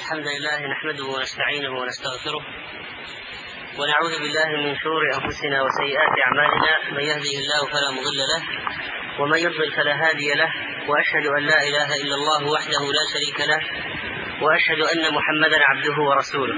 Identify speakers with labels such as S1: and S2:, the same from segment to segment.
S1: الحمد لله نحمده ونستعينه ونستغفره ونعوذ بالله من شرور أنفسنا وسيئات أعمالنا. من يهده الله فلا مضل له ومن يضلل فلا هادي له، وأشهد أن لا إله إلا الله وحده لا شريك له، وأشهد أن محمدا عبده ورسوله.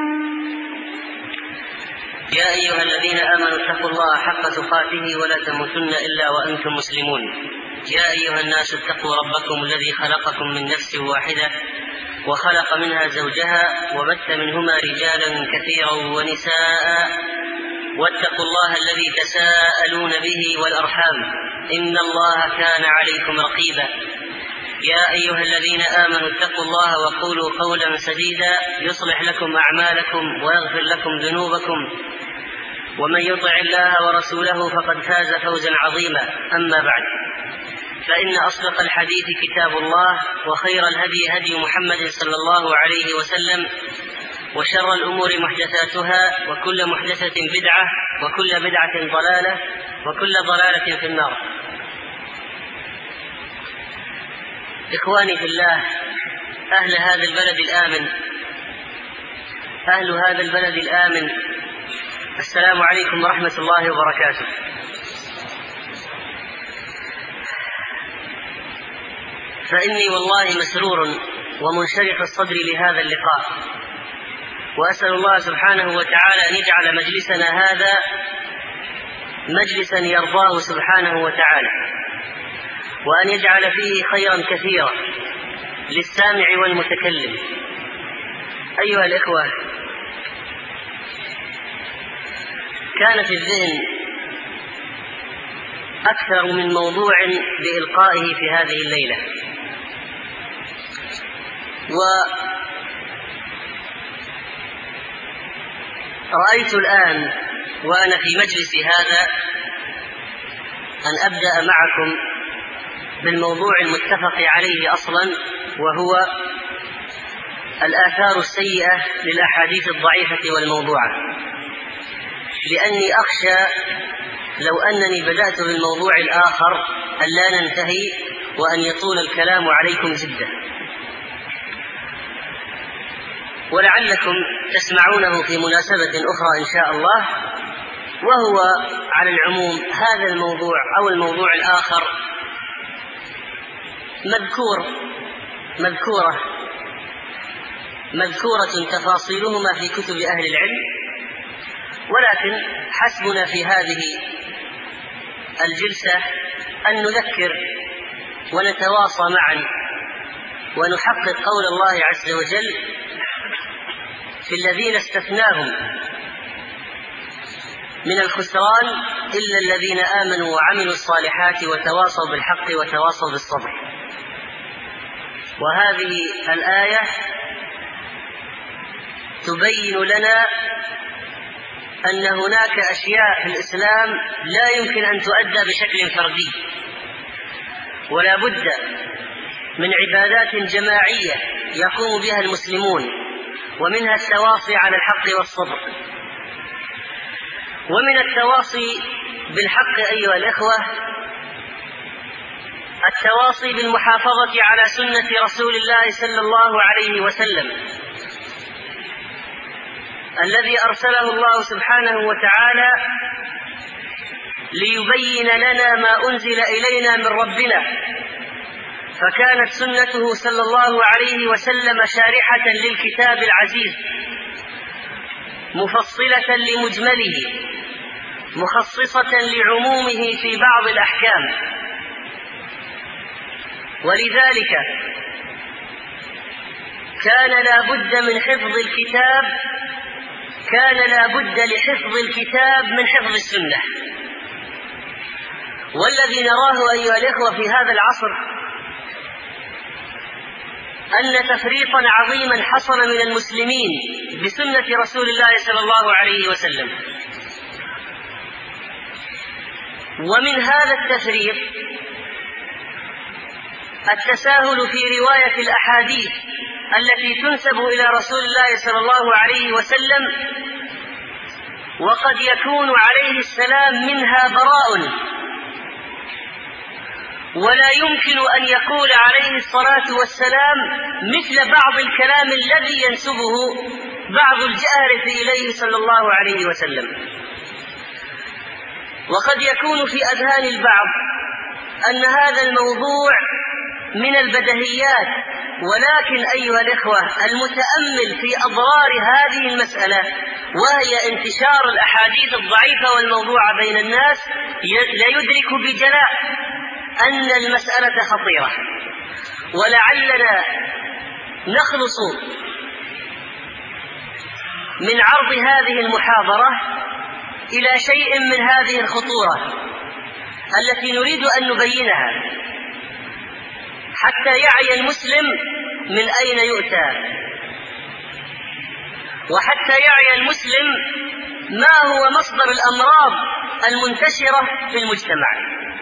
S1: يا أيها الذين آمنوا اتقوا الله حق تقاته ولا تموتن إلا وأنتم مسلمون. يا أيها الناس اتقوا ربكم الذي خلقكم من نفس واحدة وخلق منها زوجها وبث منهما رجالا كثيرا ونساء، واتقوا الله الذي تساءلون به والأرحام إن الله كان عليكم رقيبا. يا أيها الذين آمنوا اتقوا الله وقولوا قولا سديدا يصلح لكم أعمالكم ويغفر لكم ذنوبكم، ومن يطع الله ورسوله فقد فاز فوزا عظيما. أما بعد، فإن أصدق الحديث كتاب الله، وخير الهدي هدي محمد صلى الله عليه وسلم، وشر الأمور محدثاتها، وكل محدثة بدعة، وكل بدعة ضلالة، وكل ضلالة في النار. إخواني في الله، أهل هذا البلد الآمن، السلام عليكم ورحمة الله وبركاته. فإني والله مسرور ومنشرح الصدر لهذا اللقاء، وأسأل الله سبحانه وتعالى أن يجعل مجلسنا هذا مجلسا يرضاه سبحانه وتعالى، وأن يجعل فيه خيرا كثيرا للسامع والمتكلم. أيها الإخوة، كان في الذهن أكثر من موضوع بإلقائه في هذه الليلة، ورأيت الآن وأنا في مجلس هذا أن أبدأ معكم بالموضوع المتفق عليه أصلا، وهو الآثار السيئة للأحاديث الضعيفة والموضوعة، لأني أخشى لو أنني بدأت بالموضوع الآخر أن لا ننتهي وأن يطول الكلام عليكم جدا، ولعلكم تسمعونه في مناسبة أخرى إن شاء الله. وهو على العموم هذا الموضوع أو الموضوع الآخر مذكورة تفاصيلهما في كتب أهل العلم، ولكن حسبنا في هذه الجلسة أن نذكر ونتواصى معا ونحقق قول الله عز وجل في الذين استثناهم من الخسران إلا الذين آمنوا وعملوا الصالحات وتواصوا بالحق وتواصوا بالصبر. وهذه الآية تبين لنا أن هناك أشياء في الإسلام لا يمكن أن تؤدى بشكل فردي، ولا بد من عبادات جماعية يقوم بها المسلمون، ومنها التواصي على الحق والصبر. ومن التواصي بالحق أيها الإخوة التواصي بالمحافظة على سنة رسول الله صلى الله عليه وسلم الذي أرسله الله سبحانه وتعالى ليبين لنا ما أنزل إلينا من ربنا، فكانت سنته صلى الله عليه وسلم شارحة للكتاب العزيز، مفصلة لمجمله، مخصصة لعمومه في بعض الأحكام. ولذلك كان لا بد لحفظ الكتاب من حفظ السنة. والذي نراه أيها الإخوة في هذا العصر أن تفريطا عظيما حصل من المسلمين بسنة رسول الله صلى الله عليه وسلم. ومن هذا التفريط التساهل في رواية الأحاديث التي تنسب إلى رسول الله صلى الله عليه وسلم، وقد يكون عليه السلام منها براء، ولا يمكن أن يقول عليه الصلاة والسلام مثل بعض الكلام الذي ينسبه بعض الجارف إليه صلى الله عليه وسلم. وقد يكون في أذهان البعض أن هذا الموضوع من البديهيات، ولكن أيها الإخوة، المتأمل في أضرار هذه المسألة وهي انتشار الأحاديث الضعيفة والموضوعة بين الناس لا يدرك بجلاء أن المسألة خطيرة. ولعلنا نخلص من عرض هذه المحاضرة إلى شيء من هذه الخطورة التي نريد أن نبينها حتى يعي المسلم من أين يؤتى، وحتى يعي المسلم ما هو مصدر الأمراض المنتشرة في المجتمع.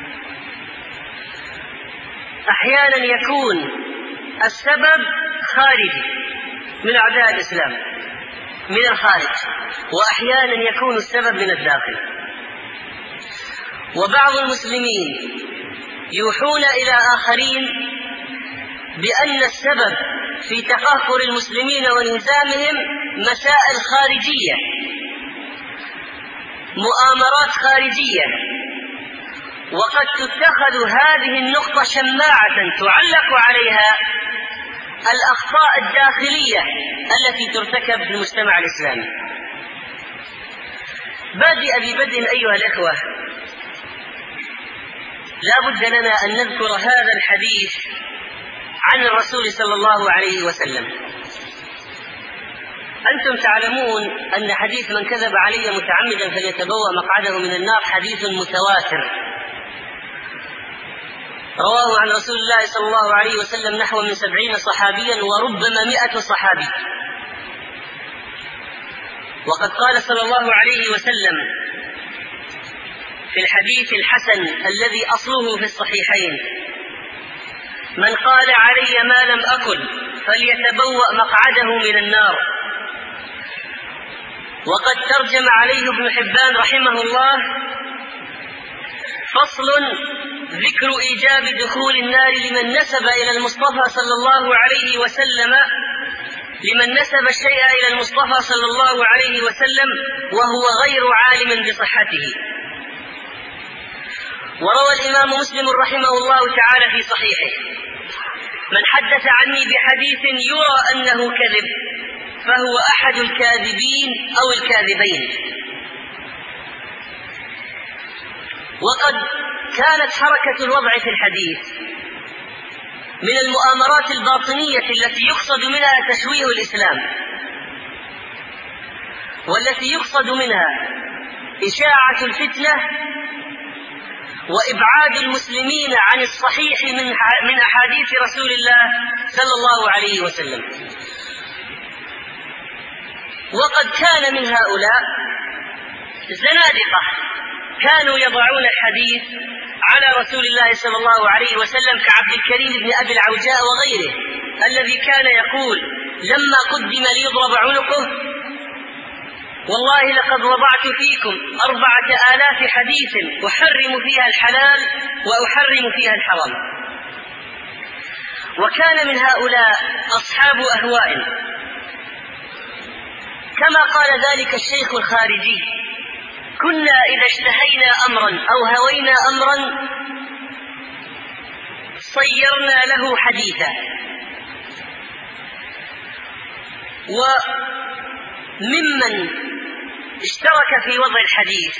S1: أحيانا يكون السبب خارجي من أعداء الإسلام من الخارج، وأحيانا يكون السبب من الداخل. وبعض المسلمين يوحون إلى آخرين بأن السبب في تقهقر المسلمين وانهزامهم مسائل خارجية، مؤامرات خارجية، وقد تتخذ هذه النقطة شماعة تعلق عليها الأخطاء الداخلية التي ترتكب في المجتمع الإسلامي. ببدء أيها الإخوة، لا بد لنا أن نذكر هذا الحديث عن الرسول صلى الله عليه وسلم. أنتم تعلمون أن حديث من كذب علي متعمدا فليتبوأ مقعده من النار حديث متواتر، رواه عن رسول الله صلى الله عليه وسلم نحو من 70 صحابيا وربما 100 صحابي. وقد قال صلى الله عليه وسلم في الحديث الحسن الذي أصله في الصحيحين: من قال علي ما لم أقل فليتبوأ مقعده من النار. وقد ترجم عليه ابن حبان رحمه الله: فصل ذكر إيجاب دخول النار لمن نسب إلى المصطفى صلى الله عليه وسلم، لمن نسب الشيء إلى المصطفى صلى الله عليه وسلم وهو غير عالم بصحته. وروى الإمام مسلم رحمه الله تعالى في صحيحه: من حدث عني بحديث يرى أنه كذب فهو أحد الكاذبين أو الكاذبين. وقد كانت حركة الوضع في الحديث من المؤامرات الباطنية التي يقصد منها تشويه الإسلام، والتي يقصد منها إشاعة الفتنة وإبعاد المسلمين عن الصحيح من أحاديث رسول الله صلى الله عليه وسلم. وقد كان من هؤلاء زنادقة كانوا يضعون الحديث على رسول الله صلى الله عليه وسلم كعبد الكريم بن أبي العوجاء وغيره، الذي كان يقول لما قدم ليضرب عنقه: والله لقد وضعت فيكم 4000 حديث أحرم فيها الحلال وأحرم فيها الحرام. وكان من هؤلاء أصحاب أهواء، كما قال ذلك الشيخ الخارجي: كنا إذا اشتهينا أمرا أو هوينا أمرا صيرنا له حديثا. وممن اشترك في وضع الحديث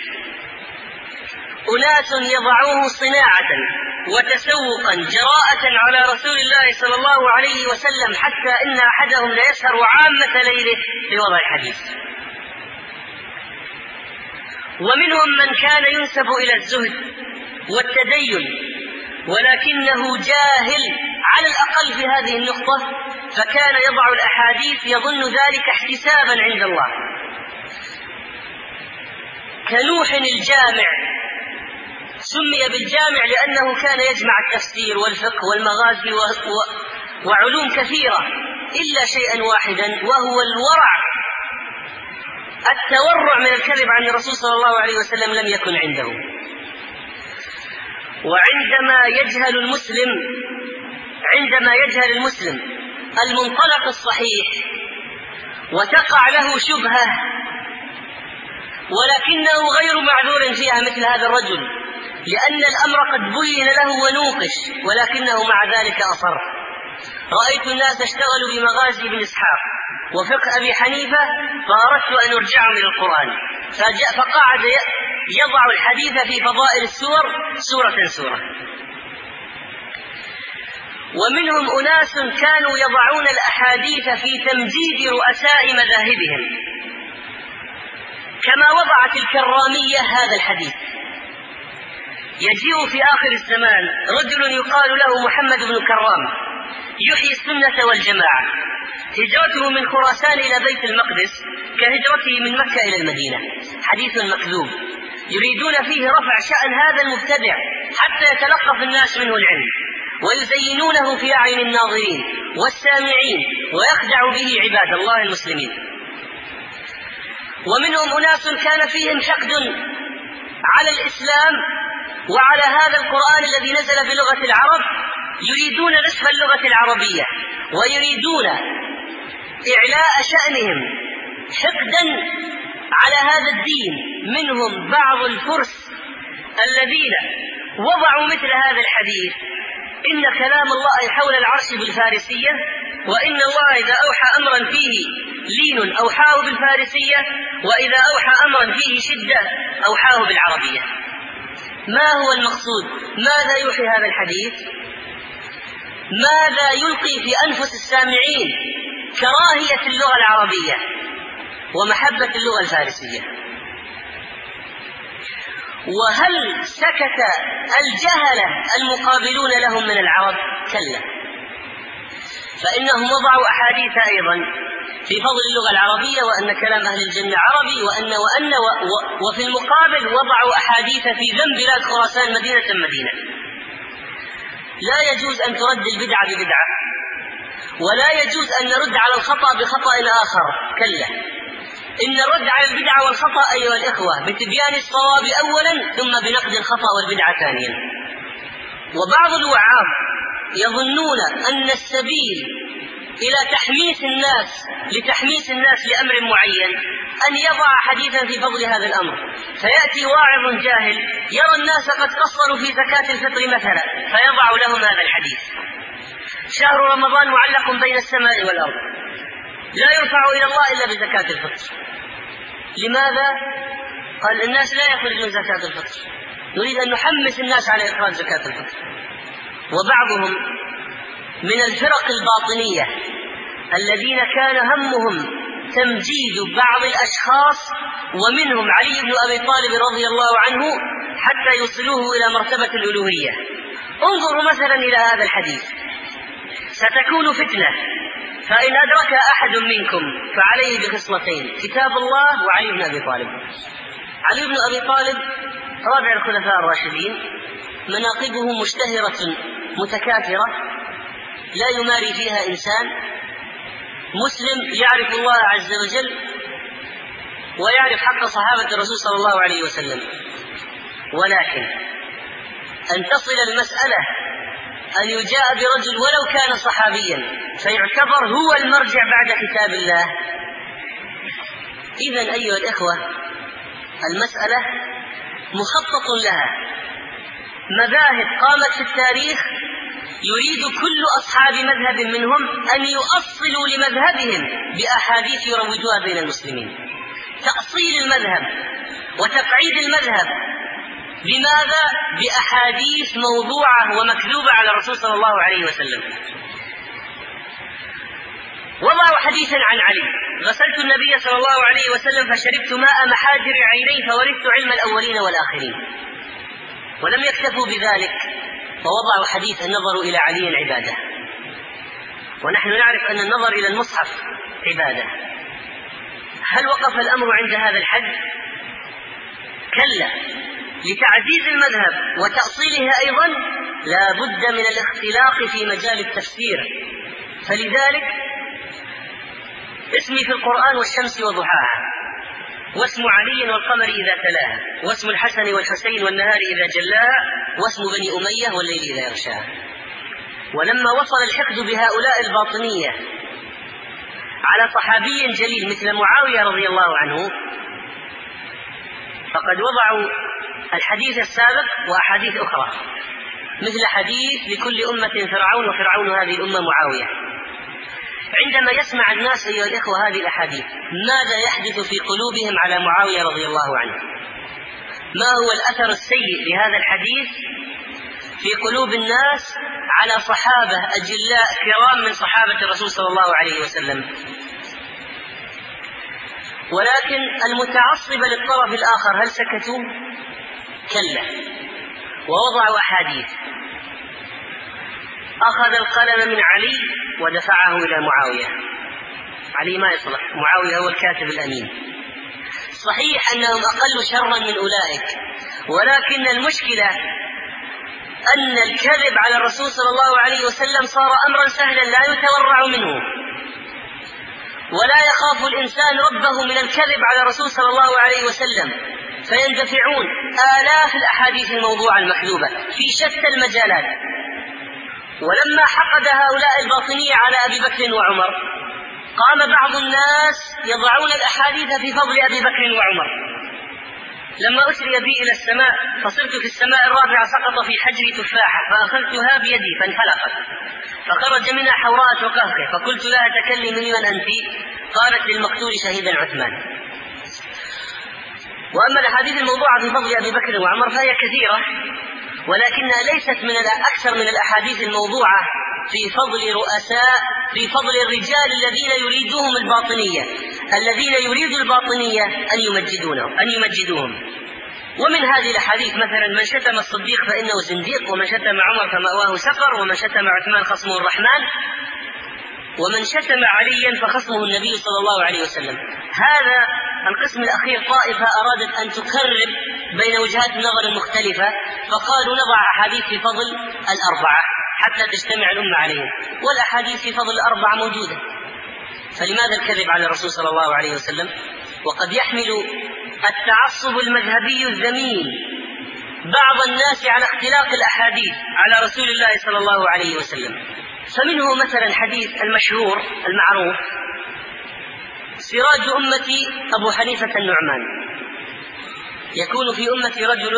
S1: أناس يضعوه صناعة وتسوقا جراءة على رسول الله صلى الله عليه وسلم، حتى إن أحدهم ليسهر عامة ليله لوضع الحديث. ومنهم من كان ينسب إلى الزهد والتدين ولكنه جاهل على الأقل في هذه النقطة، فكان يضع الأحاديث يظن ذلك احتسابا عند الله، كنوح الجامع. سمي بالجامع لأنه كان يجمع التفسير والفقه والمغازي وعلوم كثيرة إلا شيئا واحدا، وهو الورع. التورع من الكذب عن الرسول صلى الله عليه وسلم لم يكن عنده. وعندما يجهل المسلم المنطلق الصحيح وتقع له شبهة ولكنه غير معذور فيها مثل هذا الرجل، لأن الأمر قد بين له ونوقش ولكنه مع ذلك أصر. رأيت الناس اشتغلوا بمغازي بن إسحاق وفقه أبي حنيفة فأردت أن أرجعهم إلى القرآن، فقعد يضع الحديث في فضائل السور سورة. ومنهم أناس كانوا يضعون الأحاديث في تمجيد رؤساء مذاهبهم، كما وضعت الكرامية هذا الحديث. يجيء في آخر الزمان رجل يقال له محمد بن كرام يحيي السنة والجماعة، هجرته من خراسان إلى بيت المقدس كهجرته من مكة إلى المدينة، حديث مكذوب يريدون فيه رفع شأن هذا المبتدع حتى يتلقف الناس منه العلم ويزينونه في أعين الناظرين والسامعين ويخدع به عباد الله المسلمين. ومنهم أناس كان فيهم حقد على الإسلام وعلى هذا القرآن الذي نزل بلغة العرب، يريدون نسخ اللغة العربية ويريدون إعلاء شأنهم حقدا على هذا الدين. منهم بعض الفرس الذين وضعوا مثل هذا الحديث: إن كلام الله حول العرش بالفارسية، وإن الله إذا أوحى أمرا فيه لين أوحاه بالفارسية، وإذا أوحى أمرا فيه شدة أوحاه بالعربية. ما هو المقصود؟ ماذا يوحي هذا الحديث؟ ماذا يلقي في أنفس السامعين؟ كراهية اللغة العربية ومحبة اللغة الفارسية. وهل سكت الجهلة المقابلون لهم من العرب؟ كلا، فإنهم وضعوا أحاديث أيضا في فضل اللغة العربية وأن كلام أهل الجنة عربي وفي المقابل وضعوا أحاديث في ذم بلاد خراسان مدينة. لا يجوز أن ترد البدعة ببدعة، ولا يجوز أن نرد على الخطأ بخطأ آخر. كلا، إن الرد على البدعة والخطأ أيها الإخوة بتبيان الصواب أولا ثم بنقد الخطأ والبدعة ثانيا. وبعض الوعاظ يظنون أن السبيل إلى لتحميس الناس لأمر معين أن يضع حديثا في فضل هذا الأمر، فيأتي واعظ جاهل يرى الناس قد قصروا في زكاة الفطر مثلا فيضع لهم هذا الحديث: شهر رمضان معلق بين السماء والأرض، لا يرفع إلى الله إلا بزكاة الفطر. لماذا؟ قال الناس لا يخرجون زكاة الفطر، نريد أن نحمس الناس على إخراج زكاة الفطر. وبعضهم من الفرق الباطنية الذين كان همهم تمجيد بعض الأشخاص، ومنهم علي بن أبي طالب رضي الله عنه، حتى يوصلوه إلى مرتبة الألوهية. انظروا مثلا إلى هذا الحديث: ستكون فتنة فإن أدرك أحد منكم فعليه بخصلتين: كتاب الله وعلي بن أبي طالب. علي بن أبي طالب رابع الخلفاء الراشدين، مناقبه مشتهرة متكاثرة لا يماري فيها إنسان، مسلم يعرف الله عز وجل ويعرف حق صحابة الرسول صلى الله عليه وسلم. ولكن أن تصل المسألة أن يجاء برجل ولو كان صحابيا فيعتبر هو المرجع بعد كتاب الله. إذن أيها الإخوة المسألة مخطط لها، مذاهب قامت في التاريخ يريد كل أصحاب مذهب منهم أن يؤصلوا لمذهبهم بأحاديث يروجوها بين المسلمين، تأصيل المذهب وتقعيد المذهب. بماذا؟ بأحاديث موضوعة ومكذوبة على الرسول صلى الله عليه وسلم. وضعوا حديثا عن علي: غسلت النبي صلى الله عليه وسلم فشربت ماء محاجر عينيه فورثت علم الأولين والآخرين. ولم يكتفوا بذلك فوضعوا حديث النظر إلى علي عبادة، ونحن نعرف أن النظر إلى المصحف عبادة. هل وقف الأمر عند هذا الحد؟ كلا، لتعزيز المذهب وتأصيله أيضا لا بد من الاختلاق في مجال التفسير. فلذلك اسمي في القرآن والشمس وضحاها، واسم علي والقمر إذا تلاها، واسم الحسن والحسين والنهار إذا جلاها، واسم بني أمية والليل إذا يغشاها. ولما وصل الحقد بهؤلاء الباطنية على صحابي جليل مثل معاوية رضي الله عنه، فقد وضعوا الحديث السابق وأحاديث أخرى، مثل حديث لكل أمة فرعون وفرعون هذه الأمة معاوية. عندما يسمع الناس أيها الإخوة هذه الأحاديث، ماذا يحدث في قلوبهم على معاوية رضي الله عنه؟ ما هو الأثر السيء لهذا الحديث في قلوب الناس على صحابة أجلاء كرام من صحابة الرسول صلى الله عليه وسلم؟ ولكن المتعصبة للطرف الآخر هل سكتوا؟ كلا، ووضعوا أحاديث. أخذ القلم من علي ودفعه إلى معاوية. علي ما يصلح، معاوية هو الكاتب الأمين. صحيح أنهم أقل شرا من أولئك، ولكن المشكلة أن الكذب على الرسول صلى الله عليه وسلم صار أمرا سهلا لا يتورع منه، ولا يخاف الإنسان ربه من الكذب على الرسول صلى الله عليه وسلم، فيندفعون آلاف الأحاديث الموضوعة المكذوبة في شتى المجالات. ولما حقد هؤلاء الباطنية على أبي بكر وعمر، قام بعض الناس يضعون الأحاديث في فضل أبي بكر وعمر. لما أسري بي إلى السماء فصرت في السماء الرابعة سقط في حجري تفاحة فأخذتها بيدي فانفلقت فخرج منها حوراء وقهقه، فقلت لها تكلمي من أنت؟ قالت للمقتول شهيدا عثمان. وأما الأحاديث الموضوعة في فضل أبي بكر وعمر فهي كثيرة، ولكنها ليست من أكثر من الأحاديث الموضوعة في فضل رؤساء، في فضل الرجال الذين يريدوهم الباطنية، الذين يريد الباطنية أن يمجدوهم. ومن هذه الأحاديث مثلا: من شتم الصديق فإنه زنديق، ومن شتم عمر فمأواه سقر، ومن شتم عثمان خصمه الرحمن، ومن شتم عليا فخصمه النبي صلى الله عليه وسلم. هذا القسم الأخير طائفة أرادت أن تقرب بين وجهات النظر المختلفة، فقالوا نضع أحاديث في فضل الأربعة حتى تجتمع الأمة عليهم، والأحاديث في فضل الأربعة موجودة، فلماذا الكذب على الرسول صلى الله عليه وسلم؟ وقد يحمل التعصب المذهبي الذميم بعض الناس على اختلاق الأحاديث على رسول الله صلى الله عليه وسلم. فمنه مثلا حديث المشهور المعروف: سراج أمتي أبو حنيفة النعمان. يكون في أمتي رجل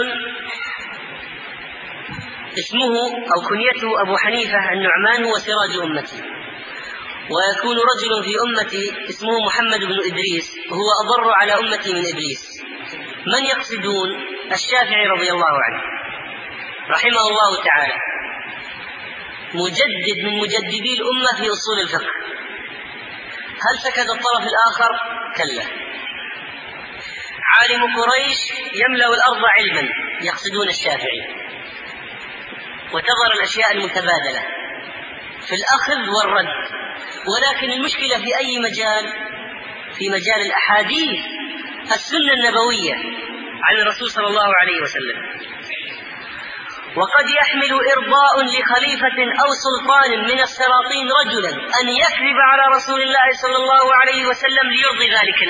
S1: اسمه أو كنيته أبو حنيفة النعمان هو سراج أمتي، ويكون رجل في أمتي اسمه محمد بن إدريس هو أضر على أمتي من إبليس. من يقصدون؟ الشافعي رضي الله عنه رحمه الله تعالى، مجدد من مجددي الأمة في أصول الفقه. هل سكت الطرف الآخر؟ كلا. عالم قريش يملأ الأرض علما، يقصدون الشافعي، وتظهر الأشياء المتبادلة في الأخذ والرد. ولكن المشكلة في أي مجال؟ في مجال الأحاديث، السنة النبوية عن الرسول صلى الله عليه وسلم. وقد يحمل إرضاء لخليفة أو سلطان من السلاطين رجلا أن يكذب على رسول الله صلى الله عليه وسلم ليرضي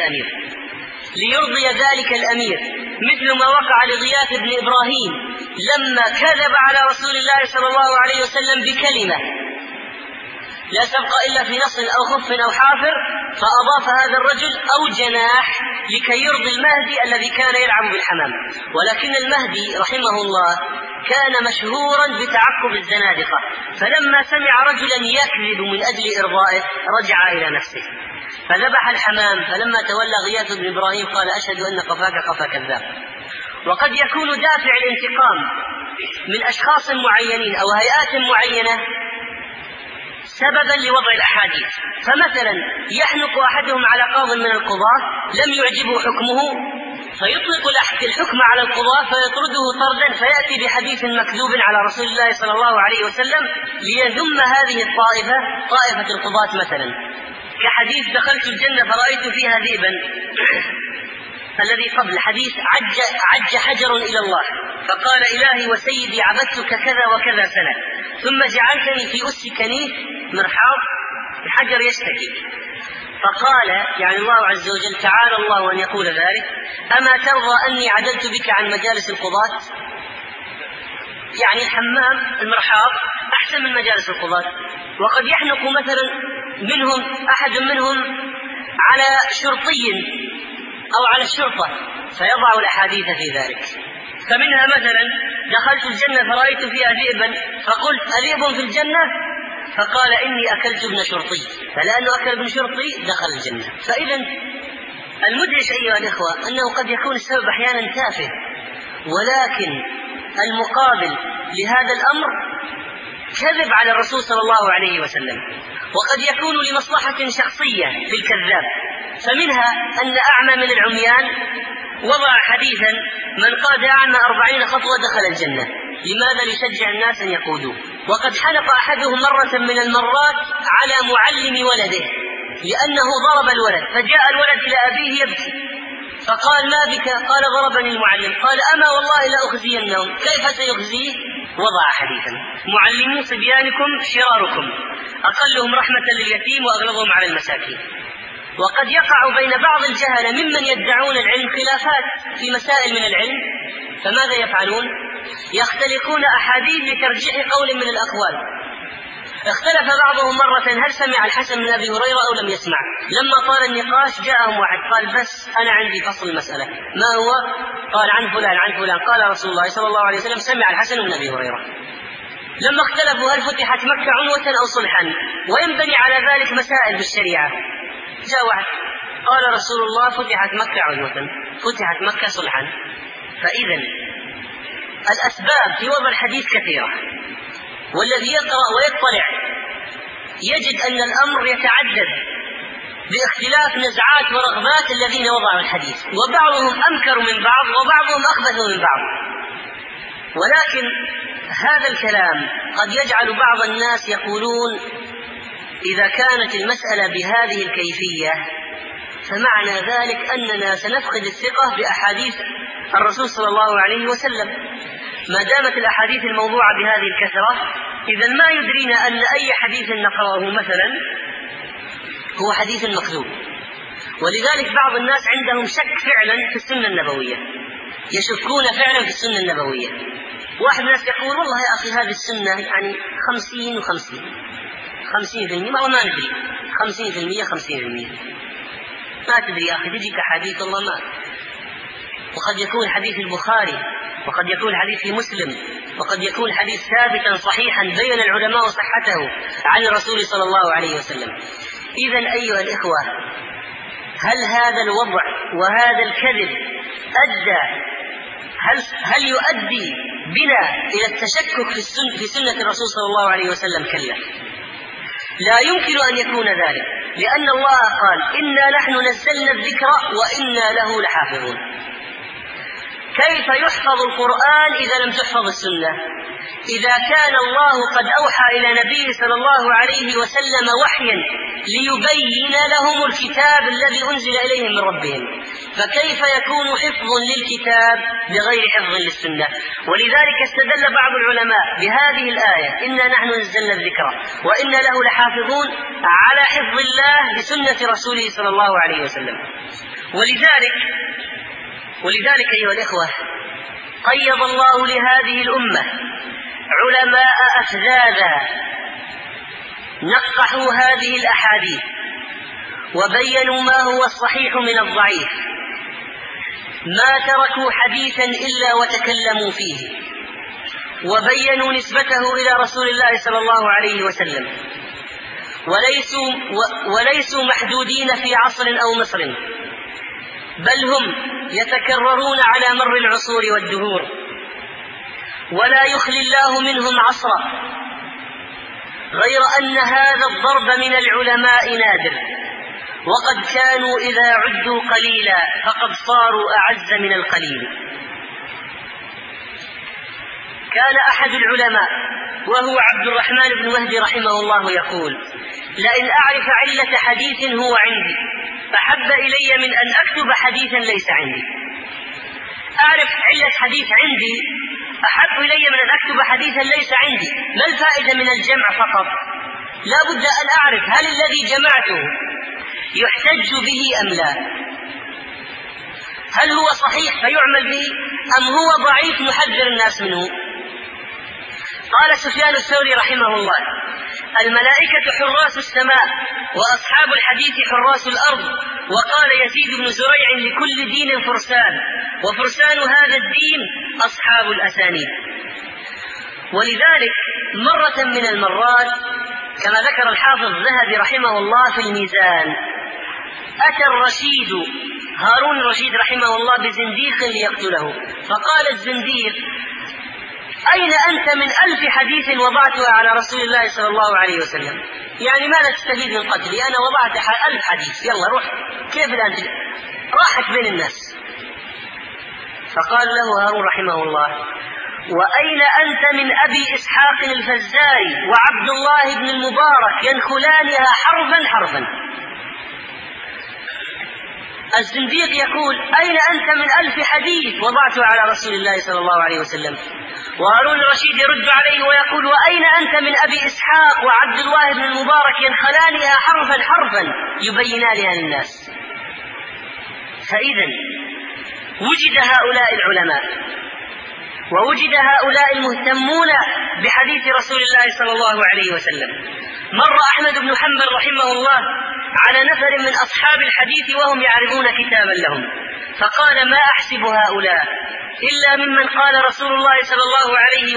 S1: ذلك الأمير، مثل ما وقع لغياث بن إبراهيم لما كذب على رسول الله صلى الله عليه وسلم بكلمة لا تبقى إلا في نص أو خف أو حافر، فأضاف هذا الرجل أو جناح لكي يرضي المهدي الذي كان يلعب بالحمام. ولكن المهدي رحمه الله كان مشهورا بتعقب الزنادقة، فلما سمع رجلا يكذب من أجل إرضائه رجع إلى نفسه فذبح الحمام. فلما تولى غياث بن إبراهيم قال: أشهد أن قفاك قفا كذاب. وقد يكون دافع الانتقام من أشخاص معينين أو هيئات معينة سببا لوضع الأحاديث. فمثلا يحنق أحدهم على قاض من القضاة لم يعجبه حكمه فيطلق الحكم على القضاة فيطرده طردا، فيأتي بحديث مكذوب على رسول الله صلى الله عليه وسلم ليذم هذه الطائفة، طائفة القضاة مثلا، كحديث دخلت الجنة فرأيت فيها ذئبا الذي قبل حديث عج حجر إلى الله فقال: إلهي وسيدي عبدتك كذا وكذا سنة ثم جعلتني في أس كنيف مرحاض الحجر يشتكي. فقال يعني الله عز وجل: تعالى الله أن يقول ذلك، أما ترضى أني عدلت بك عن مجالس القضاة؟ يعني الحمام المرحاض أحسن من مجالس القضاة، وقد يحنق مثلا أحد منهم على شرطي أو على الشرطة فيضع الأحاديث في ذلك. فمنها مثلا دخلت الجنة فرأيت فيها ذئبا فقلت أذئب في الجنة؟ فقال إني أكلت ابن شرطي، فلأنه أكل ابن شرطي دخل الجنة. فإذا المدهش أيها الإخوة أنه قد يكون السبب أحيانا تافه، ولكن المقابل لهذا الأمر كذب على الرسول صلى الله عليه وسلم، وقد يكون لمصلحة شخصية في الكذاب. فمنها أن أعمى من العميان وضع حديثا من قاد أعمى 40 خطوة دخل الجنة. لماذا؟ ليشجع الناس أن يقودوه. وقد حنق أحدهم مرة من المرات على معلم ولده لأنه ضرب الولد، فجاء الولد إلى أبيه يبكي فقال ما بك؟ قال ضربني المعلم. قال أما والله لا أخزينهم. كيف سيخزيه؟ وضع حديثا معلمو صبيانكم شراركم أقلهم رحمة لليتيم وأغلظهم على المساكين. وقد يقع بين بعض الجهلة ممن يدعون العلم خلافات في مسائل من العلم، فماذا يفعلون؟ يختلقون أحاديث لترجيح قول من الأقوال. اختلف بعضهم مرة هل سمع الحسن من أبي هريرة أو لم يسمع. لما طال النقاش جاءهم واحد قال بس أنا عندي فصل المسألة. ما هو؟ قال عن فلان عن فلان قال رسول الله صلى الله عليه وسلم سمع الحسن من أبي هريرة. لما اختلفوا هل فتحت مكة عنوة أو صلحا، وينبني على ذلك مسائل بالشريعة، جاء واحد قال رسول الله فتحت مكة عنوة، فتحت مكة صلحا. فإذا الأسباب في وضع الحديث كثيرة، والذي يقرأ ويطلع يجد أن الأمر يتعدد باختلاف نزعات ورغبات الذين وضعوا الحديث، وبعضهم أنكر من بعض وبعضهم أخبث من بعض. ولكن هذا الكلام قد يجعل بعض الناس يقولون إذا كانت المسألة بهذه الكيفية فمعنى ذلك أننا سنفقد الثقة بأحاديث الرسول صلى الله عليه وسلم. ما دامت الأحاديث الموضوعة بهذه الكثرة إذا ما يدرينا أن أي حديث نقرأه مثلا هو حديث مكذوب. ولذلك بعض الناس عندهم شك فعلا في السنة النبوية، يشكون فعلا في السنة النبوية. واحد الناس يقول والله يا أخي هذه السنة يعني 50 و50 50%، ما ندري 50% 50%، ما تدري يا أخي تجيك حديث الله ما، وقد يكون حديث البخاري وقد يكون حديث مسلم وقد يكون حديث ثابتا صحيحا بين العلماء صحته عن الرسول صلى الله عليه وسلم. إذن أيها الإخوة هل هذا الوضع وهذا الكذب هل يؤدي بنا إلى التشكك في سنة الرسول صلى الله عليه وسلم؟ كلا، لا يمكن أن يكون ذلك، لأن الله قال إنا نحن نزلنا الذكر وإنا له لحافظون. كيف يحفظ القرآن إذا لم تحفظ السنة؟ إذا كان الله قد أوحى إلى نبيه صلى الله عليه وسلم وحيا ليبين لهم الكتاب الذي أنزل إليهم من ربهم، فكيف يكون حفظ للكتاب بغير حفظ للسنة؟ ولذلك استدل بعض العلماء بهذه الآية إنا نحن نزلنا الذكر وإنا له لحافظون على حفظ الله بسنة رسوله صلى الله عليه وسلم. ولذلك أيها الإخوة قيض الله لهذه الأمة علماء أفذاذا نقحوا هذه الأحاديث وبينوا ما هو الصحيح من الضعيف، ما تركوا حديثا إلا وتكلموا فيه وبينوا نسبته إلى رسول الله صلى الله عليه وسلم، وليسوا محدودين في عصر أو مصر، بل هم يتكررون على مر العصور والدهور، ولا يخلي الله منهم عصرا، غير أن هذا الضرب من العلماء نادر، وقد كانوا إذا عدوا قليلا فقد صاروا أعز من القليل. كان أحد العلماء وهو عبد الرحمن بن مهدي رحمه الله يقول لئن أعرف علة حديث هو عندي أحب إلي من أن أكتب حديثا ليس عندي. أعرف علة حديث عندي أحب إلي من أن أكتب حديثا ليس عندي. ما الفائدة من الجمع فقط؟ لا بد أن أعرف هل الذي جمعته يحتج به أم لا، هل هو صحيح فيعمل به أم هو ضعيف نحذر الناس منه. قال سفيان الثوري رحمه الله: الملائكة حراس السماء وأصحاب الحديث حراس الأرض. وقال يزيد بن زريع: لكل دين فرسان، وفرسان هذا الدين أصحاب الأسانيد. ولذلك مرة من المرات كما ذكر الحافظ الذهبي رحمه الله في الميزان، أتى الرشيد هارون الرشيد رحمه الله بزنديق ليقتله، فقال الزنديق: أين أنت من 1000 حديث وضعتها على رسول الله صلى الله عليه وسلم؟ يعني ماذا تستفيد من قتلي؟ أنا وضعت 1000 حديث، يلا روح، كيف الآن راحت بين الناس. فقال له هارون رحمه الله: وأين أنت من أبي إسحاق الفزاري وعبد الله بن المبارك ينخلانها حرفا حرفا؟ الزنديق يقول: أين أنت من 1000 حديث وضعتها على رسول الله صلى الله عليه وسلم؟ وهارون الرشيد يرد عليه ويقول: وأين أنت من أبي إسحاق وعبد الله بن المبارك ينخلانها حرفا حرفا يبينانها للناس؟ فإذا وجد هؤلاء العلماء ووجد هؤلاء المهتمون بحديث رسول الله صلى الله عليه وسلم. مر أحمد بن حنبل رحمه الله على نفر من أصحاب الحديث وهم يعرفون كتابا لهم، فقال: ما أحسب هؤلاء إلا ممن قال رسول الله صلى الله عليه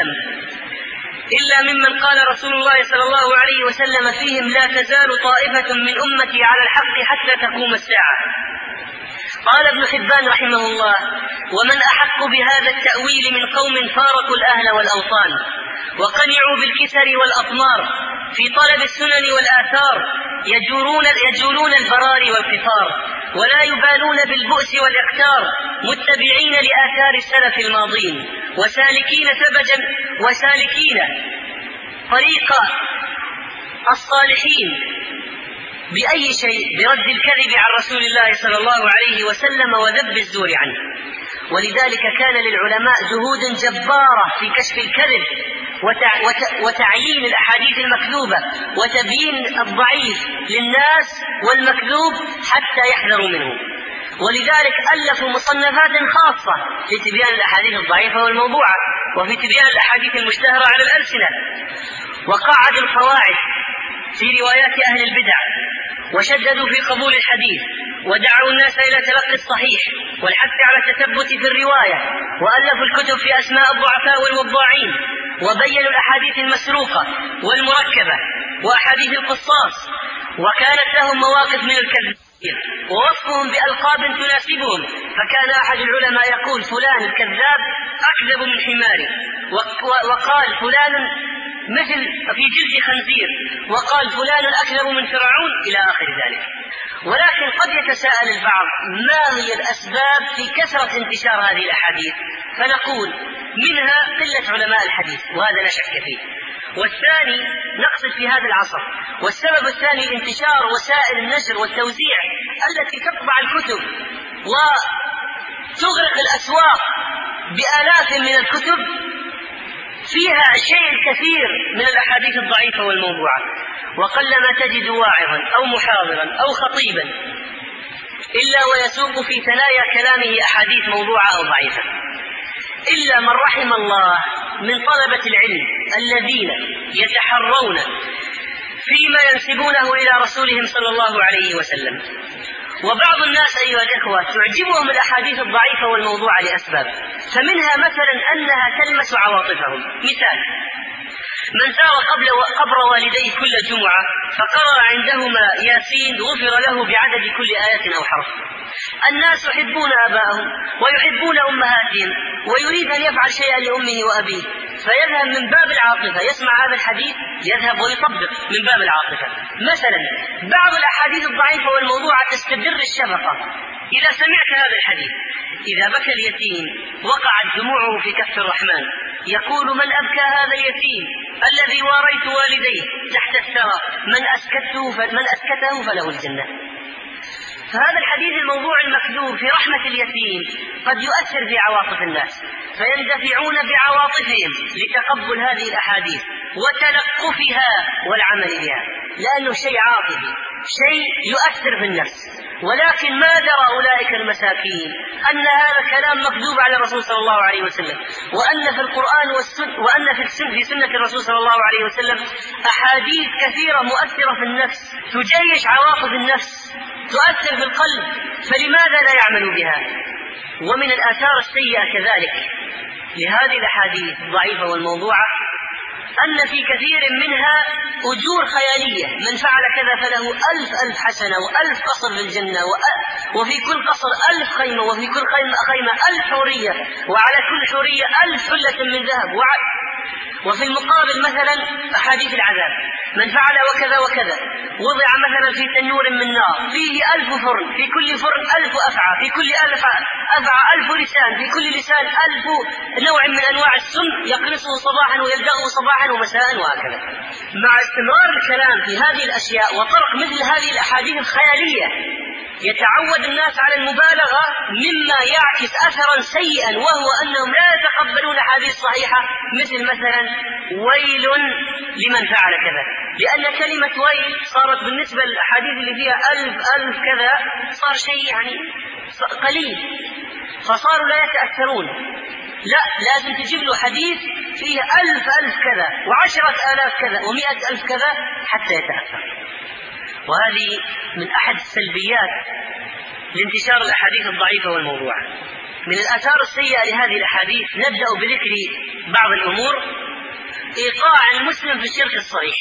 S1: وسلم فيهم: لا تزال طائفة من أمتي على الحق حتى تقوم الساعة. قال ابن حبان رحمه الله: ومن أحق بهذا التأويل من قوم فارقوا الأهل والأوطان وقنعوا بالكسر والأطمار في طلب السنن والآثار، يجولون البراري والقطار ولا يبالون بالبؤس والإقتار، متبعين لآثار السلف الماضين وسالكين طريق الصالحين بأي شيء برد الكذب عن رسول الله صلى الله عليه وسلم وذب الزور عنه. ولذلك كان للعلماء جهود جبارة في كشف الكذب وتعيين الأحاديث المكذوبة وتبيين الضعيف للناس والمكذوب حتى يحذروا منه. ولذلك ألفوا مصنفات خاصة في تبيان الأحاديث الضعيفة والموضوعة وفي تبيان الأحاديث المشتهرة على الألسنة، وقاعدوا القواعد في روايات أهل البدع وشددوا في قبول الحديث ودعوا الناس إلى تلقي الصحيح والحث على التثبت في الرواية، وألفوا الكتب في أسماء الضعفاء والوضاعين، وبينوا الأحاديث المسروقة والمركبة وأحاديث القصاص، وكانت لهم مواقف من الكذب ووصفهم بألقاب تناسبهم. فكان أحد العلماء يقول: فلان الكذاب أكذب من حماره، وقال فلان مثل في جلد خنزير، وقال فلان أكذب من فرعون، إلى آخر ذلك. ولكن قد يتساءل البعض: ما هي الأسباب في كثرة انتشار هذه الأحاديث؟ فنقول: منها قلة علماء الحديث، وهذا لا شك فيه. والثاني نقصد في هذا العصر، والسبب الثاني انتشار وسائل النشر والتوزيع التي تطبع الكتب وتغرق الأسواق بآلاف من الكتب فيها شيء كثير من الأحاديث الضعيفة والموضوعة، وقلما تجد واعظا أو محاضرا أو خطيبا إلا ويسوق في ثنايا كلامه أحاديث موضوعة أو ضعيفة، إلا من رحم الله من طلبة العلم الذين يتحرون فيما ينسبونه إلى رسولهم صلى الله عليه وسلم. وبعض الناس أيها الإخوة تعجبهم الأحاديث الضعيفة والموضوعة لأسباب، فمنها مثلا أنها تلمس عواطفهم. مثال: من زار قبر والديه كل جمعة فقرأ عندهما ياسين غفر له بعدد كل آية أو حرف. الناس يحبون آباءهم ويحبون أمهاتهم، ويريد أن يفعل شيئا لأمه وأبيه، فيذهب من باب العاطفة، يسمع هذا الحديث يذهب ويطبق من باب العاطفة. مثلا بعض الأحاديث الضعيفة والموضوعة تستدر الشفقة. إذا سمعت هذا الحديث: إذا بكى اليتيم وقعت دموعه في كف الرحمن، يقول: من أبكى هذا اليتيم الذي واريت والديه تحت الثرى، من أسكته فله الجنة. فهذا الحديث الموضوع المكذوب في رحمة اليتيم قد يؤثر في عواطف الناس، فيندفعون بعواطفهم لتقبل هذه الأحاديث وتلقفها والعمل بها، لأنه شيء عاطفي، شيء يؤثر في النفس. ولكن ما درى أولئك المساكين أن هذا كلام مكذوب على الرسول صلى الله عليه وسلم، وأن في القرآن وأن في سنة الرسول صلى الله عليه وسلم أحاديث كثيرة مؤثرة في النفس، تجيش عواطف النفس، تؤثر في القلب، فلماذا لا يعملوا بها؟ ومن الآثار السيئة كذلك لهذه الأحاديث الضعيفة والموضوعة أن في كثير منها أجور خيالية، من فعل كذا فله 1000 حسنة و1000 قصر في الجنة، وفي كل قصر 1000 خيمة، وفي كل خيمة 1000 حورية، وعلى كل حورية 1000 حلة من ذهب. وفي المقابل مثلا أحاديث العذاب، من فعل وكذا وكذا وضع مثلا في تنور من نار فيه 1000 فرن، في كل فرن 1000 أفعى، في كل 1000 أفعى 1000 لسان، في كل لسان 1000 نوع من أنواع السم يقنصه صباحا ويلدغه صباحا ومساء، وهكذا. مع استمرار الكلام في هذه الأشياء وطرق مثل هذه الأحاديث الخيالية، يتعود الناس على المبالغة مما يعكس أثرا سيئا، وهو أنهم لا يتقبلون حديث صحيحة مثلا ويل لمن فعل كذا، لأن كلمة ويل صارت بالنسبة للأحاديث اللي فيها 1000 كذا صار شيء يعني قليل، فصاروا لا يتأثرون. لا، لازم تجيب له حديث فيه 1000 كذا و10,000 كذا و100,000 كذا حتى يتأثر. وهذه من أحد السلبيات لانتشار الأحاديث الضعيفة والموضوعة. من الآثار السيئة لهذه الأحاديث نبدأ بذكر بعض الأمور: إيقاع المسلم في الشرك الصريح،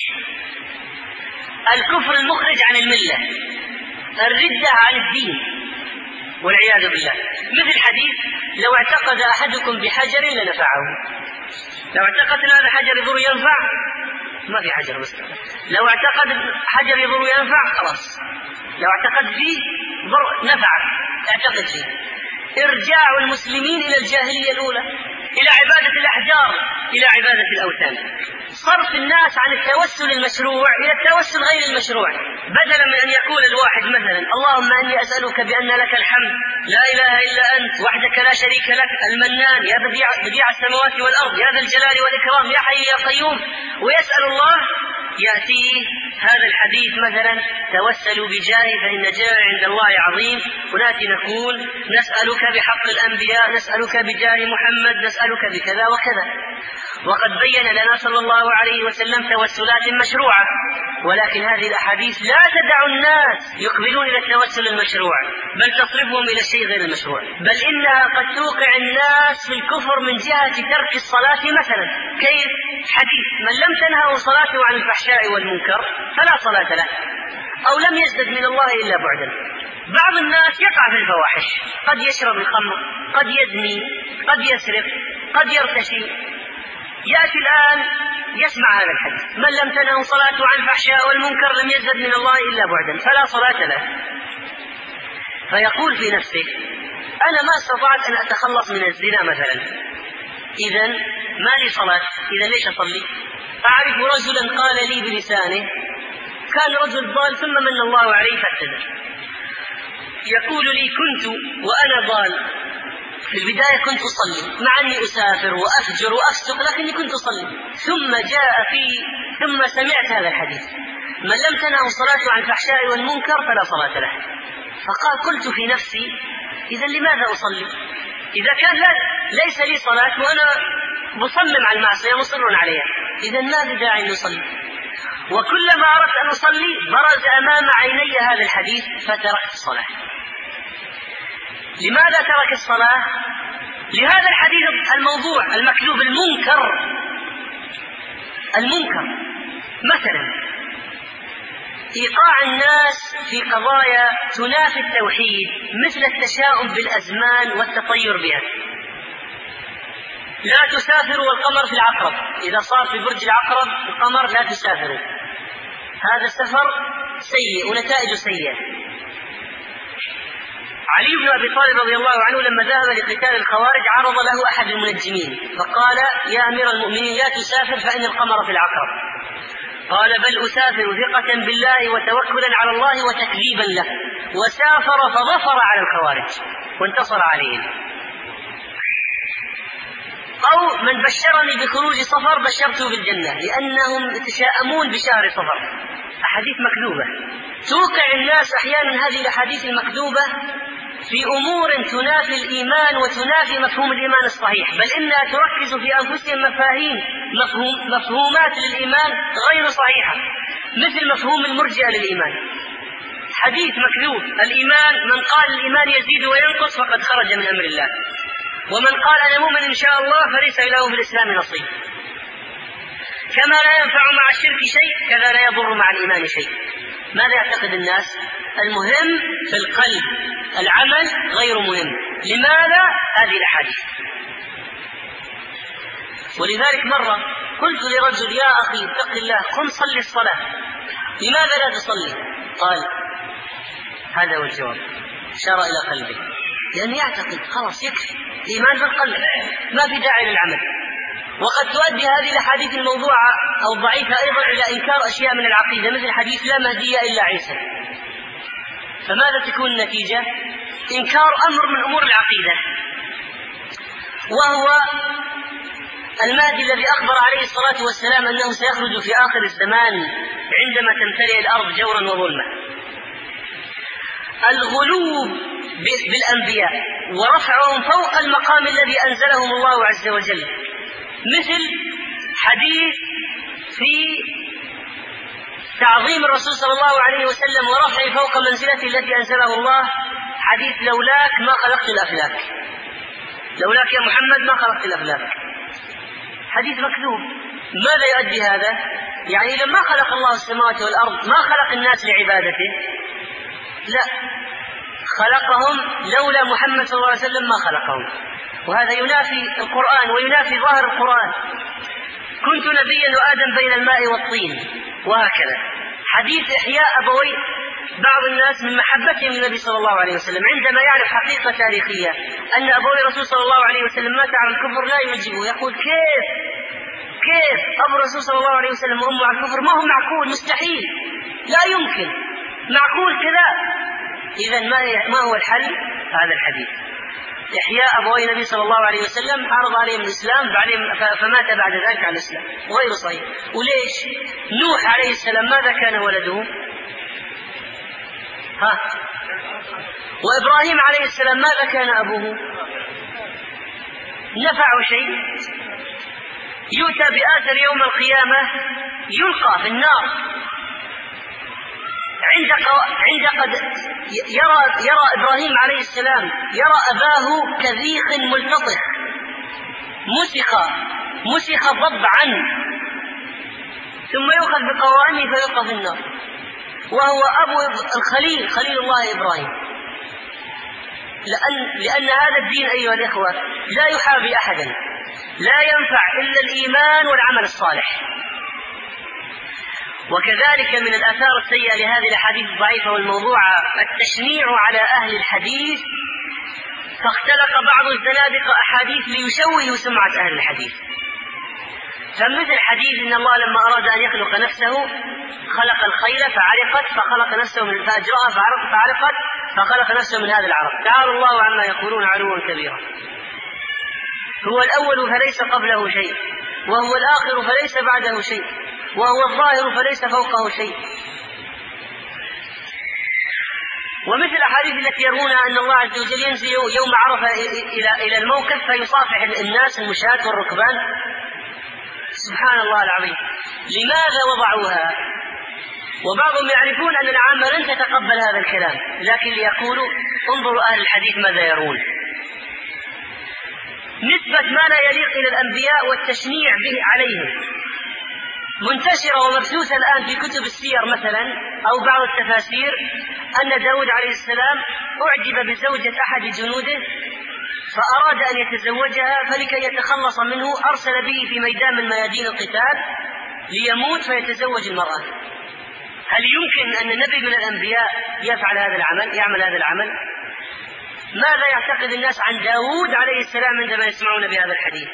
S1: الكفر المخرج عن الملة، الردة عن الدين والعياذ بالله، مثل حديث لو اعتقد أحدكم بحجر لنفعه. لو اعتقد أن هذا حجر يضر ينفع، ما في حجر، بس لو اعتقد حجر يضر ينفع خلاص، لو اعتقد فيه نفع اعتقد فيه. إرجاع المسلمين إلى الجاهلية الأولى، إلى عبادة الأحجار، إلى عبادة الأوثان، صرف الناس عن التوسل المشروع إلى التوسل غير المشروع، بدلا من أن يقول الواحد مثلا اللهم إني أسألك بأن لك الحمد لا إله إلا أنت وحدك لا شريك لك المنان يا بديع السماوات والأرض يا ذا الجلال والإكرام يا حي يا قيوم، ويسأل الله، يأتيه هذا الحديث مثلا توسلوا بجاهي فإن جاهي عند الله عظيم، ونأتي نقول نسألك بحق الأنبياء، نسألك بجاه محمد، نسألك بكذا وكذا. وقد بين لنا صلى الله عليه وسلم توسلات مشروعة، ولكن هذه الأحاديث لا تدع الناس يقبلون إلى التوسل المشروع، بل تصرفهم إلى الشيء غير المشروع، بل إنها قد توقع الناس في الكفر من جهة ترك الصلاة مثلا. كيف؟ حديث من لم تنهه صلاته عن الفحشاء والمنكر فلا صلاة له، أو لم يزدد من الله إلا بعدا. بعض الناس يقع في الفواحش، قد يشرب الخمر، قد يزني، قد يسرق، قد يرتشي، يأتي الآن يسمع هذا الحديث من لم تنهه صلاته عن الفحشاء والمنكر لم يزدد من الله إلا بعدا فلا صلاة له، فيقول في نفسه أنا ما استطعت أن أتخلص من الزنا مثلا، إذن ما لي صلاة، إذن ليش أصلي؟ أعرف رجلا قال لي بلسانه كان رجل ضال ثم من الله عليه فاهتدى، يقول لي كنت وأنا ضال في البداية كنت أصلي مع أني أسافر وأفجر وأفسق لكني كنت أصلي، ثم سمعت هذا الحديث من لم تنهه صلاته عن الفحشاء والمنكر فلا صلاة له، فقال قلت في نفسي إذا لماذا أصلي؟ إذا كان ليس لي صلاة وأنا مصمم على المعصية مصر عليها، إذا ما بداعي أن أصلي. وكلما أردت أن أصلي برز أمام عيني هذا الحديث فتركت الصلاة. لماذا ترك الصلاة؟ لهذا الحديث الموضوع المكذوب المنكر مثلا إيقاع الناس في قضايا تنافي التوحيد مثل التشاؤم بالأزمان والتطير بها. لا تسافروا والقمر في العقرب، إذا صار في برج العقرب القمر لا تسافروا، هذا السفر سيء ونتائجه سيئة. علي بن أبي طالب رضي الله عنه لما ذهب لقتال الخوارج عرض له أحد المنجمين فقال يا أمير المؤمنين لا تسافر فإن القمر في العقرب، قال بل أسافر ثقة بالله وتوكلا على الله وتكذيبا له، وسافر فظفر على الخوارج وانتصر عليهم. أو من بشرني بخروج صفر بشرته بالجنة، لأنهم يتشائمون بشهر صفر، أحاديث مكذوبة. توقع الناس أحيانا هذه الأحاديث المكذوبة في أمور تنافي الإيمان وتنافي مفهوم الإيمان الصحيح، بل إنها تركز في أنفسهم مفهومات للإيمان غير صحيحة، مثل مفهوم المرجئة للإيمان. حديث مكذوب: الإيمان، من قال الإيمان يزيد وينقص فقد خرج من أمر الله، ومن قال أنا مؤمن إن شاء الله فليس له في الإسلام نصيب. كما لا ينفع مع الشرك شيء كذا لا يضر مع الإيمان شيء. ماذا يعتقد الناس؟ المهم في القلب، العمل غير مهم. لماذا؟ هذه الأحاديث. ولذلك مرة قلت لرجل: يا أخي اتق الله، قم صلي الصلاة، لماذا لا تصلي؟ قال: هذا هو الجواب، أشار إلى قلبه، لأنه يعتقد خلاص يكفي الإيمان بالقلب، ما في داعي للعمل. وقد تؤدي هذه الأحاديث الموضوعة أو الضعيفة أيضا إلى إنكار أشياء من العقيدة، مثل حديث لا مهدي إلا عيسى. فماذا تكون النتيجة؟ إنكار أمر من أمور العقيدة، وهو المهدي الذي أخبر عليه الصلاة والسلام أنه سيخرج في آخر الزمان عندما تمتلئ الأرض جورا وظلما. الغلو بالأنبياء ورفعهم فوق المقام الذي أنزلهم الله عز وجل، مثل حديث في تعظيم الرسول صلى الله عليه وسلم ورفعه فوق منزلته التي أنزله الله، حديث لولاك ما خلقت الأفلاك، لولاك يا محمد ما خلقت الأفلاك. حديث مكذوب. ماذا يؤدي هذا؟ يعني لما خلق الله السماوات والأرض ما خلق الناس لعبادته، لا، خلقهم لولا محمد صلى الله عليه وسلم ما خلقهم. وهذا ينافي القرآن وينافي ظاهر القرآن: كنت نبيا وآدم بين الماء والطين، وهكذا. حديث إحياء أبوي بعض الناس من محبتهم للنبي صلى الله عليه وسلم عندما يعرف حقيقة تاريخية أن أبوي الرسول صلى الله عليه وسلم مات على الكفر لا يعجبه، يقول: كيف أبو الرسول صلى الله عليه وسلم وأمه على الكفر؟ ما هو معقول، مستحيل، لا يمكن، معقول كذا. إذن ما هو الحل؟ هذا الحديث: إحياء أبوي النبي صلى الله عليه وسلم، عرض عليهم الإسلام فمات بعد ذلك على الإسلام، غير صحيح. وليش؟ نوح عليه السلام ماذا كان ولده؟ وإبراهيم عليه السلام ماذا كان أبوه؟ نفعه شيء؟ يؤتى بآثر يوم القيامة يلقى في النار عند قد يرى إبراهيم عليه السلام يرى أباه كذيخ ملتطخ مسخ ضبعا، ثم يؤخذ بقوائمه فيلقى في النار، وهو أبو الخليل، خليل الله إبراهيم. لأن هذا الدين أيها الإخوة لا يحابي أحدا، لا ينفع إلا الإيمان والعمل الصالح. وكذلك من الآثار السيئة لهذه الأحاديث الضعيفة والموضوعة التشنيع على أهل الحديث، فاختلق بعض الزنادقة أحاديث ليشوهوا سمعة أهل الحديث. فمثل حديث إن الله لما أراد أن يخلق نفسه خلق الخيل فعرقت فخلق نفسه فأجرأها فعرقت فخلق نفسه من هذا العرق. تعالى الله عما يقولون علوا كبيرا. هو الأول فليس قبله شيء، وهو الآخر فليس بعده شيء، وهو الظاهر فليس فوقه شيء. ومثل الأحاديث التي يرونها أن الله عز وجل ينزل يوم عرفة إلى الموقف فيصافح الناس المشاة والركبان. سبحان الله العظيم، لماذا وضعوها؟ وبعضهم يعرفون أن العامة لن تتقبل هذا الكلام، لكن ليقولوا انظروا أهل الحديث ماذا يرون. نسبة ما لا يليق إلى الأنبياء والتشنيع به عليهم منتشرة ومبثوثة الآن في كتب السير مثلا أو بعض التفاسير، أن داود عليه السلام أعجب بزوجة أحد جنوده فأراد أن يتزوجها، فلكي يتخلص منه أرسل به في ميدان من ميادين القتال ليموت فيتزوج المرأة. هل يمكن أن النبي من الأنبياء يعمل هذا العمل؟ ماذا يعتقد الناس عن داود عليه السلام عندما يسمعون بهذا الحديث؟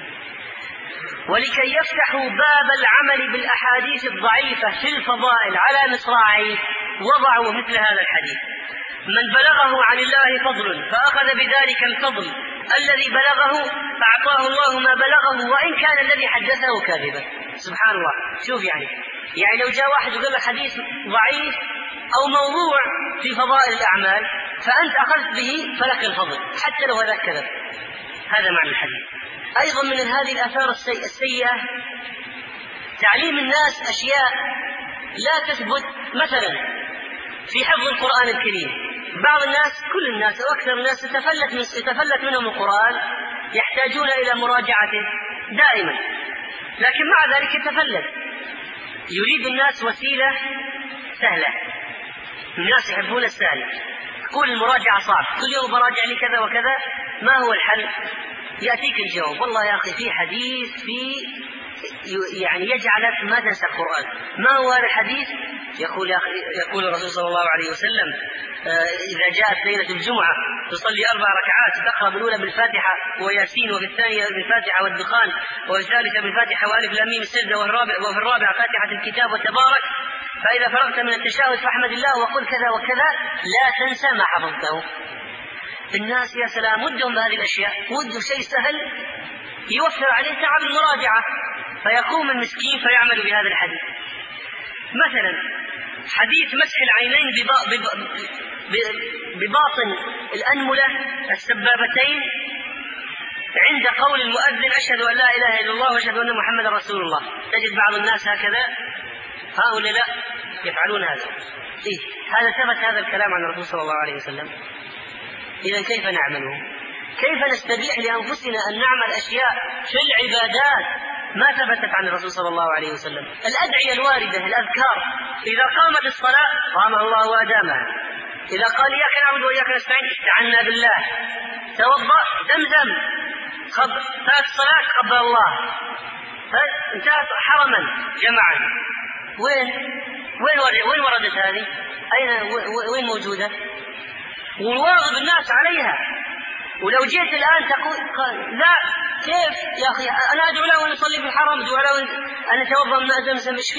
S1: ولكي يفتحوا باب العمل بالأحاديث الضعيفة في الفضائل على مصراعيه وضعوا مثل هذا الحديث: من بلغه عن الله فضل فأخذ بذلك الفضل الذي بلغه فأعطاه الله ما بلغه وإن كان الذي حدثه كاذبا. سبحان الله. شوف يعني لو جاء واحد وقال لك حديث ضعيف أو موضوع في فضائل الأعمال فأنت أخذت به فلك الفضل حتى لو هذا كذب. هذا معنى الحديث. أيضا من هذه الآثار السيئة تعليم الناس أشياء لا تثبت، مثلا في حفظ القرآن الكريم. بعض الناس، كل الناس أو أكثر الناس يتفلت منهم القرآن، يحتاجون إلى مراجعته دائما، لكن مع ذلك يتفلت. يريد الناس وسيلة سهلة، الناس يحبون السهل، تقول المراجعة صعب، كل يوم براجع لي كذا وكذا. ما هو الحل؟ يأتيك الجواب، والله يا أخي في حديث يعني يجعلك ما تنسى القرآن. ما هو هذا الحديث؟ يقول الرسول صلى الله عليه وسلم إذا جاءت ليلة الجمعة تصلي 4 ركعات، تقرأ بالأولى بالفاتحة وياسين، وفي الثانية بالفاتحة والدخان، وفي الثالثة بالفاتحة وألف لام ميم السجدة، وفي الرابعة فاتحة الكتاب وتبارك، فإذا فرغت من التشهد فاحمد الله وقل كذا وكذا، لا تنسى ما حفظته. الناس يا سلام ودهم بهذه الأشياء، ودوا شيء سهل يوفر عليه تعب المراجعة، فيقوم المسكين فيعمل بهذا الحديث. مثلا حديث مسح العينين بباطن الأنملة السبابتين عند قول المؤذن أشهد أن لا إله إلا الله وأشهد أن محمد رسول الله. تجد بعض الناس هكذا، هؤلاء لا يفعلون هذا. هذا ثبت هذا الكلام عن الرسول صلى الله عليه وسلم. إذن كيف نعمله؟ كيف نستبيح لأنفسنا أن نعمل أشياء في العبادات ما ثبتت عن الرسول صلى الله عليه وسلم؟ الأدعية الواردة، الأذكار، إذا قامت الصلاة قامها الله وأدامها، إذا قال إياك نعبد وإياك نستعين استعنا بالله، توضأ زمزم، فات الصلاة قبل الله، انتهت حرما جمعا. وين وردت هذه؟ وين موجودة؟ وواظب الناس عليها. ولو جيت الآن تقول لا كيف يا أخي أنا أدعو له ونصلي في الحرم، أدعو له أن أتوضأ من زمزم، إيش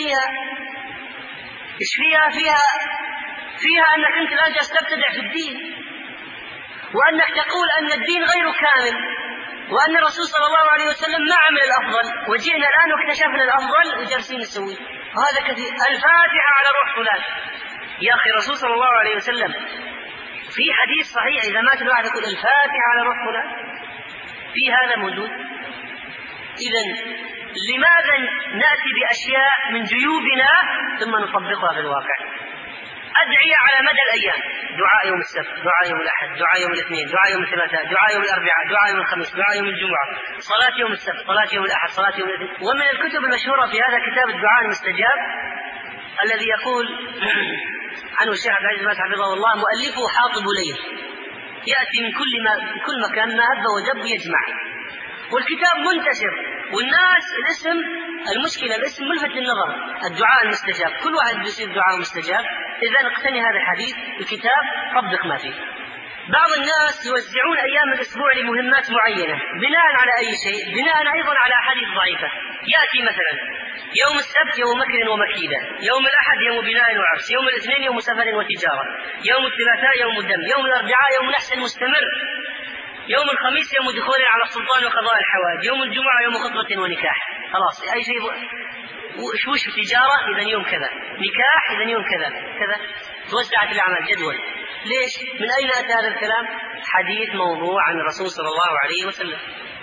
S1: فيها أنك أنت الآن جالس تبتدع في الدين، وأنك تقول أن الدين غير كامل، وأن الرسول صلى الله عليه وسلم ما عمل الأفضل، وجئنا الآن واكتشفنا الأفضل وجالسين نسوي. وهذا كثير. الفاتحة على روح فلان، يا أخي الرسول صلى الله عليه وسلم في حديث صحيح إذا مات الواحد يقول الفاتحة على روح فلان، في هذا موجود. إذن لماذا نأتي بأشياء من جيوبنا ثم نطبقها في الواقع؟ أدعية على مدى الأيام، دعاء يوم السبت، دعاء يوم الأحد، دعاء يوم الاثنين، دعاء يوم الثلاثاء، دعاء يوم الأربعاء، دعاء يوم الخميس، دعاء يوم الجمعة، صلاة يوم السبت، صلاة يوم الأحد، صلاة يوم الاثنين. ومن الكتب المشهورة في هذا كتاب الدعاء المستجاب الذي يقول عنه الشيخ عبد العزيز بن حفظه الله مؤلفه حاطب ليل، يأتي من كل مكان ما هب ودب يجمع، والكتاب منتشر، والناس المشكلة الاسم ملفت للنظر، الدعاء المستجاب، كل واحد يصير دعاء مستجاب. إذا اقتني هذا الحديث الكتاب، طبق ما فيه. بعض الناس يوزعون أيام الأسبوع لمهمات معينة بناء على أي شيء؟ بناء أيضا على أحاديث ضعيفة. يأتي مثلا يوم السبت يوم مكر ومكيدة، يوم الأحد يوم بناء وعرس، يوم الاثنين يوم سفر وتجارة، يوم الثلاثاء يوم الدم، يوم الأربعاء يوم نحس مستمر، يوم الخميس يوم دخول على السلطان وقضاء الحوائج، يوم الجمعة يوم خطبة ونكاح. خلاص أي شيء وش تجارة إذا يوم كذا، نكاح إذا يوم كذا كذا، توزعت الأعمال جدول. ليش؟ من أين أتى هذا الكلام؟ حديث موضوع عن الرسول صلى الله عليه وسلم.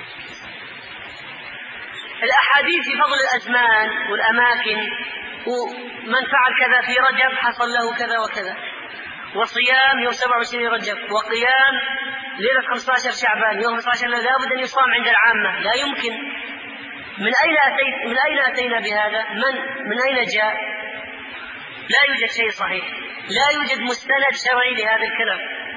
S1: الأحاديث في فضل الأزمان والأماكن، ومن فعل كذا في رجب حصل له كذا وكذا، وصيام يوم 27 رجب، وقيام ليلة 15 شعبان، يوم 15 لا بد أن يصام عند العامة، لا يمكن. من أين أتينا بهذا؟ من أين جاء؟ لا يوجد شيء صحيح، لا يوجد مستند شرعي لهذا الكلام.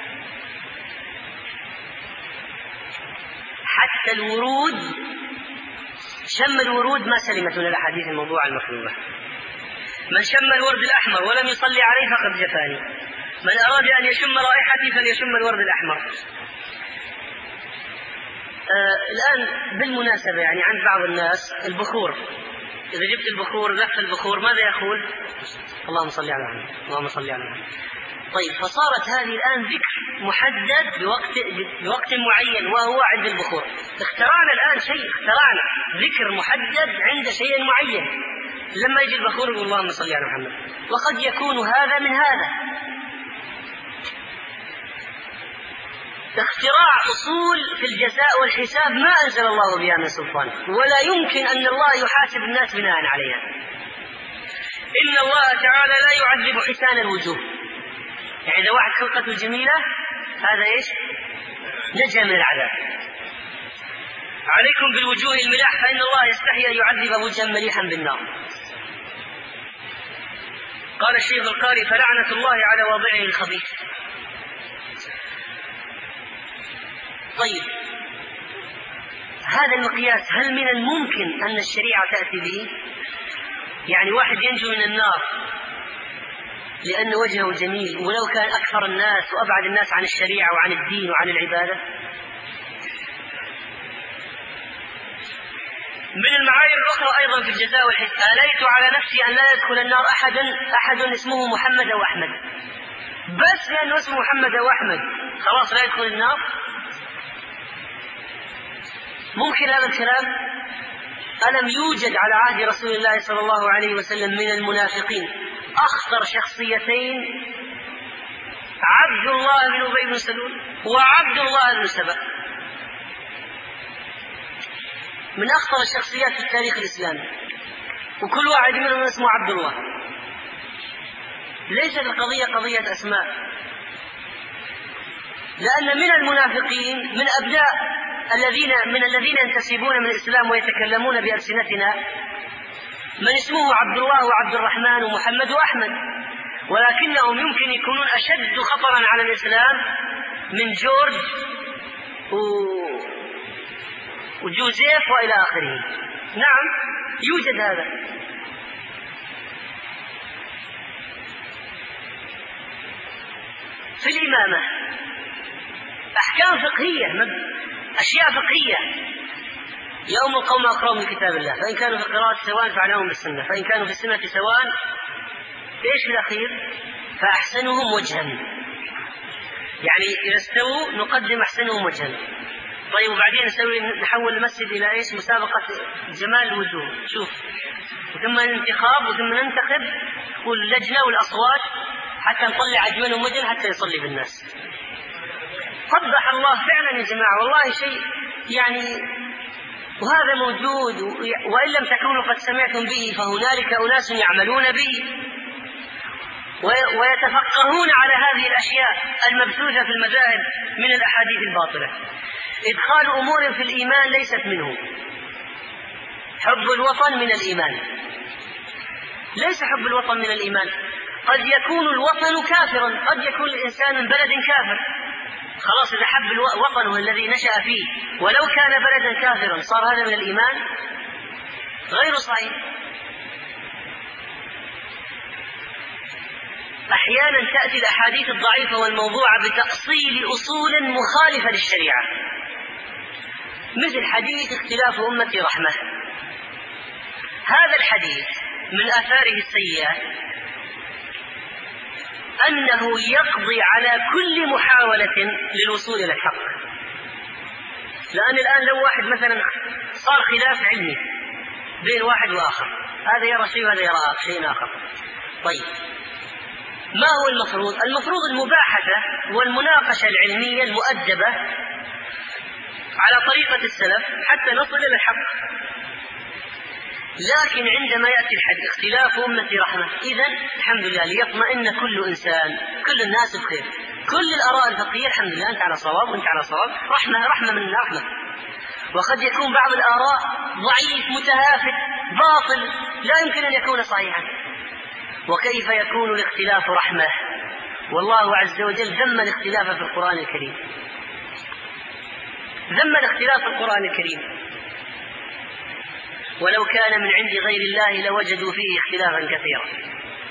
S1: حتى الورود، شم الورود ما سلمت من الأحاديث الموضوع المكذوبة. من شم الورد الأحمر ولم يصلي عليه فقد جفاني، من أراد أن يشم رائحتي فليشم الورد الأحمر. الآن بالمناسبة يعني عند بعض الناس البخور، إذا جبت البخور لف البخور ماذا يقول؟ اللهم صل على محمد، اللهم صل على محمد. طيب، فصارت هذه الآن ذكر محدد بوقت معين وهو عند البخور. اخترعنا الآن شيء، اخترعنا ذكر محدد عند شيء معين. لما يجي البخور يقول اللهم صل على محمد. وقد يكون هذا من هذا، اختراع أصول في الجزاء والحساب ما أنزل الله بها من سلطان، ولا يمكن أن الله يحاسب الناس بناء عليها. إن الله تعالى لا يعذب حسان الوجوه، يعني إذا واحد خلقته جميلة هذا إيش؟ نجا من العذاب. عليكم بالوجوه الملاح فإن الله يستحي أن يعذب وجها مليحا بالنار. قال الشيخ القاري فلعنة الله على واضعه الخبيث. طيب هذا المقياس هل من الممكن أن الشريعة تأتي به؟ يعني واحد ينجو من النار لأن وجهه جميل ولو كان أكثر الناس وأبعد الناس عن الشريعة وعن الدين وعن العبادة؟ من المعايير الأخرى أيضا في الجزاء والحساب آليت على نفسي أن لا يدخل النار أحد اسمه محمد أو أحمد، بس لأنه اسمه محمد أو أحمد خلاص لا يدخل النار؟ ممكن هذا الكلام؟ ألم يوجد على عهد رسول الله صلى الله عليه وسلم من المنافقين أخطر شخصيتين، عبد الله بن أبي بن سلول وعبد الله بن سبأ، من أخطر الشخصيات في التاريخ الإسلامي، وكل واحد منهم اسمه عبد الله. ليست القضية قضية أسماء، لأن من المنافقين من أبناء الذين ينتسبون من الإسلام ويتكلمون بألسنتنا من اسمه عبد الله وعبد الرحمن ومحمد وأحمد، ولكنهم يمكن يكونون أشد خطرا على الإسلام من جورج وجوزيف وإلى آخره. نعم يوجد هذا. في الإمامة أحكام فقهية، أشياء فقهية، يوم القوم أقرأوا من كتاب الله، فإن كانوا في القراءة سواء فعناهم بالسنة، فإن كانوا في السنة سواء إيش في الأخير؟ فأحسنهم وجها، يعني إذا استووا نقدم أحسنهم وجها. طيب وبعدين نحول المسجد إلى إيش؟ مسابقة جمال الوجوه، شوف، وثم الانتخاب وثم ننتخب واللجنة والأصوات حتى نطلع أجملهم وجها حتى يصلي بالناس. قبح الله فعلا يا جماعة، والله شيء يعني، وهذا موجود، وإن لم تكونوا قد سمعتم به فهنالك أناس يعملون به ويتفقهون على هذه الأشياء المبثوثة في المذاهب من الأحاديث الباطلة. إدخال أمور في الإيمان ليست منه. حب الوطن من الإيمان؟ ليس حب الوطن من الإيمان. قد يكون الوطن كافرا، قد يكون الإنسان من بلد كافر، خلاص إذا حب وطنه الذي نشأ فيه ولو كان بلدا كافرا صار هذا من الإيمان؟ غير صحيح. أحيانا تأتي الأحاديث الضعيفة والموضوعة بتأصيل أصول مخالفة للشريعة، مثل حديث اختلاف أمتي رحمة. هذا الحديث من آثاره السيئة أنه يقضي على كل محاولة للوصول إلى الحق. لأن الآن لو واحد مثلا صار خلاف علمي بين واحد وآخر، هذا يرى شيء وهذا يرى شيء آخر، طيب ما هو المفروض؟ المفروض المباحثة والمناقشة العلمية المؤدبة على طريقة السلف حتى نصل إلى الحق. لكن عندما يأتي الحديث اختلاف أمتي رحمة، إذن الحمد لله ليطمئن كل إنسان، كل الناس بخير، كل الآراء الفقهية الحمد لله أنت على صواب وأنت على صواب، رحمة من الله رحمة. وقد يكون بعض الآراء ضعيف متهافت باطل لا يمكن أن يكون صحيحا. وكيف يكون الاختلاف رحمة؟ والله عز وجل ذم الاختلاف في القرآن الكريم، ذم الاختلاف في القرآن الكريم، ولو كان من عند غير الله لوجدوا فيه اختلافا كثيرا.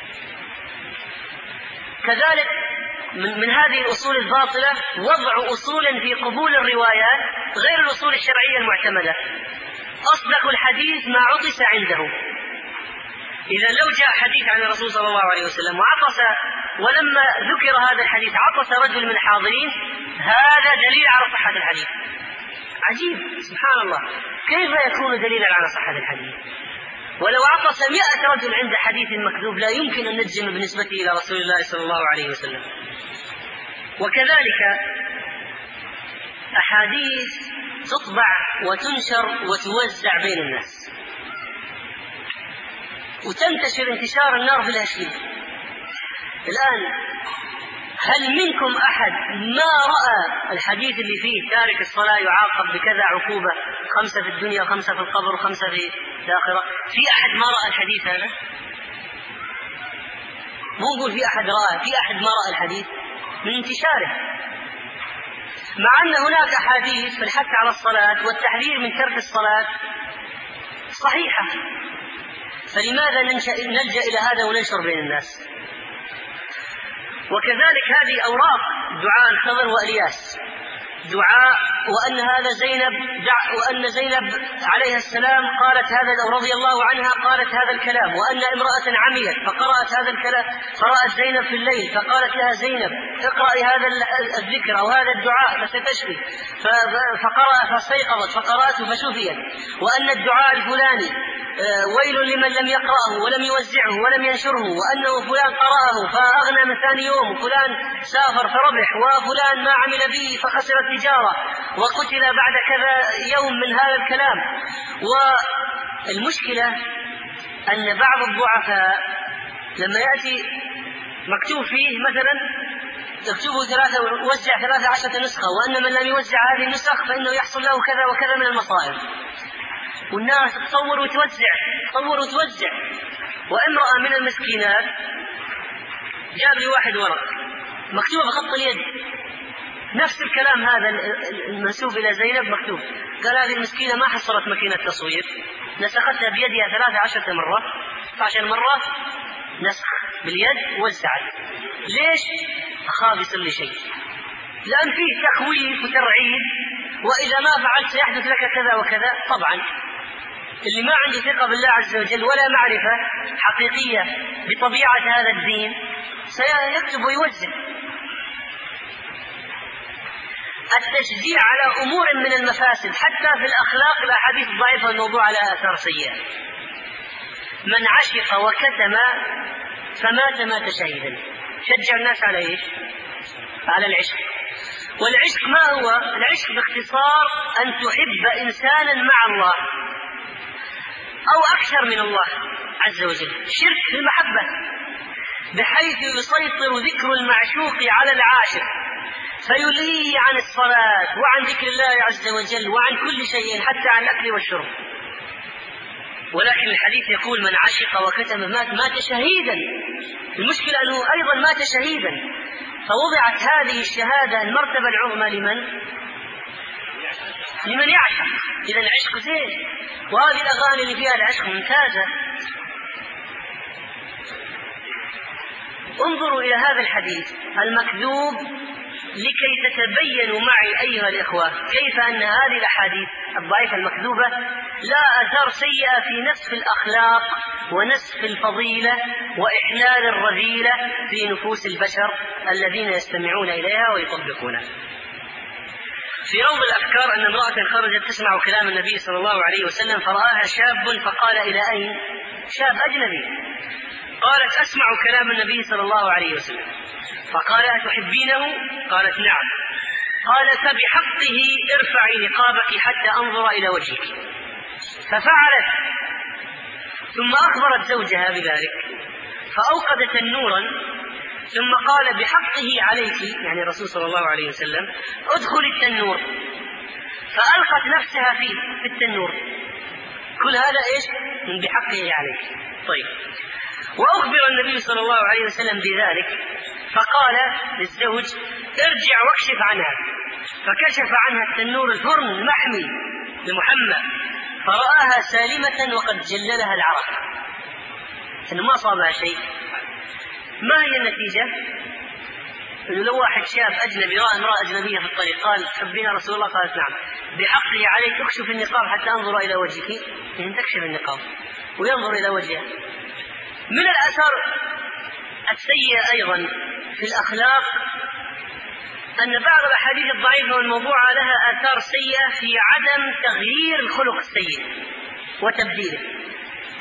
S1: كذلك من هذه الأصول الباطلة وضع أصول في قبول الروايات غير الأصول الشرعية المعتمدة. أصدق الحديث ما عطس عنده. إذا لو جاء حديث عن الرسول صلى الله عليه وسلم وعطس، ولما ذكر هذا الحديث عطس رجل من الحاضرين، هذا دليل على صحة الحديث. عجيب، سبحان الله، كيف يكون دليلا على صحة الحديث؟ ولو عطس 100 رجل عند حديث مكذوب لا يمكن أن نجزم بنسبته إلى رسول الله صلى الله عليه وسلم. وكذلك أحاديث تطبع وتنشر وتوزع بين الناس وتنتشر انتشار النار في الهشيم. الآن هل منكم أحد ما رأى الحديث اللي فيه تارك الصلاة يعاقب بكذا عقوبة، 5 في الدنيا 5 في القبر 5 في الآخرة؟ في أحد ما رأى الحديث هذا؟ مو نقول في أحد رأى، في أحد ما رأى الحديث من انتشاره، مع أن هناك أحاديث في الحث على الصلاة والتحذير من ترك الصلاة صحيحة. فلماذا نلجأ إلى هذا وننشر بين الناس؟ وكذلك هذه أوراق دعاء الخضر وإلياس، دعاء وأن زينب عليها السلام قالت هذا، رضي الله عنها قالت هذا الكلام، وأن امرأة عميت فقرأت هذا الكلام، فرأت زينب في الليل فقالت لها زينب اقرأي هذا الذكر أو هذا الدعاء فستشفي، فاستيقظت فقرأته فشفيت. وأن الدعاء الفلاني ويل لمن لم يقرأه ولم يوزعه ولم ينشره، وأنه فلان قرأه فأغنى من ثاني يوم، وفلان سافر فربح، وفلان ما عمل به فخسر التجارة وقتل بعد كذا يوم من هذا الكلام. والمشكلة أن بعض الضعفاء لما يأتي مكتوب فيه مثلا وزع 13 نسخة، وأن من لم يوزع هذه النسخ فإنه يحصل له كذا وكذا من المصائب، والناس تصور وتوزع. وامرأة من المسكينات جاب لي واحد ورق مكتوب بخط اليد نفس الكلام هذا المنسوب إلى زينب مكتوب، قال هذه المسكينة ما حصلت ماكينة تصوير، نسختها بيدها 13 مرة 12 مرة نسخ باليد ووزعت. ليش؟ أخاف يصير لي شيء، لأن فيه تخويف وترعيد، وإذا ما فعلت سيحدث لك كذا وكذا. طبعا اللي ما عنده ثقة بالله عز وجل ولا معرفة حقيقية بطبيعة هذا الدين سيكتب ويوزع. التشجيع على أمور من المفاسد حتى في الأخلاق، الأحاديث الضعيفة والموضوع على آثار سيئة. من عشق وكتم فمات شهيدا. شجع الناس على إيش؟ على العشق. والعشق ما هو؟ العشق باختصار أن تحب إنسانا مع الله أو أكثر من الله عز وجل، شرك في المحبة، بحيث يسيطر ذكر المعشوق على العاشق فيلهيه عن الصلاة وعن ذكر الله عز وجل وعن كل شيء حتى عن الأكل والشرب. ولكن الحديث يقول من عشق وكتم مات شهيدا. المشكلة أنه أيضا مات شهيدا، فوضعت هذه الشهادة المرتبة العظمى لمن يعشق. إذا العشق زين، وهذه الأغاني اللي فيها العشق ممتازة. انظروا إلى هذا الحديث المكذوب لكي تتبينوا معي أيها الإخوة كيف أن هذه الأحاديث الضعيفة المكذوبة لا آثار سيئة في نسف الأخلاق ونسف الفضيلة وإحلال الرذيلة في نفوس البشر الذين يستمعون إليها ويطبقونها. في روض الأفكار أن امرأة خرجت تسمع كلام النبي صلى الله عليه وسلم فرآها شاب فقال إلى أين؟ شاب أجنبي. قالت أسمع كلام النبي صلى الله عليه وسلم. فقال أتحبينه؟ قالت نعم. قال فبحقه ارفعي نقابك حتى أنظر إلى وجهك. ففعلت، ثم أخبرت زوجها بذلك فأوقد تنورا، ثم قال بحقه عليك، يعني الرسول صلى الله عليه وسلم، ادخل التنور. فألقت نفسها فيه في التنور. كل هذا إيش؟ من بحقه عليك. طيب، وأخبر النبي صلى الله عليه وسلم بذلك فقال للزوج ارجع واكشف عنها. فكشف عنها التنور الفرن المحمي لمحمد فرآها سالمة وقد جللها العرق، إنه ما صابها شيء. ما هي النتيجة؟ إنه لو واحد شاب أجنبي رأى امرأة أجنبية في الطريق قال حبيها رسول الله، قالت نعم، بحقه عليك اكشف النقاب حتى أنظر إلى وجهك. إن تكشف النقاب وينظر إلى وجهها. من الآثار السيئة أيضا في الأخلاق أن بعض الأحاديث الضعيفة والموضوعة لها آثار سيئة في عدم تغيير الخلق السيء وتبديله.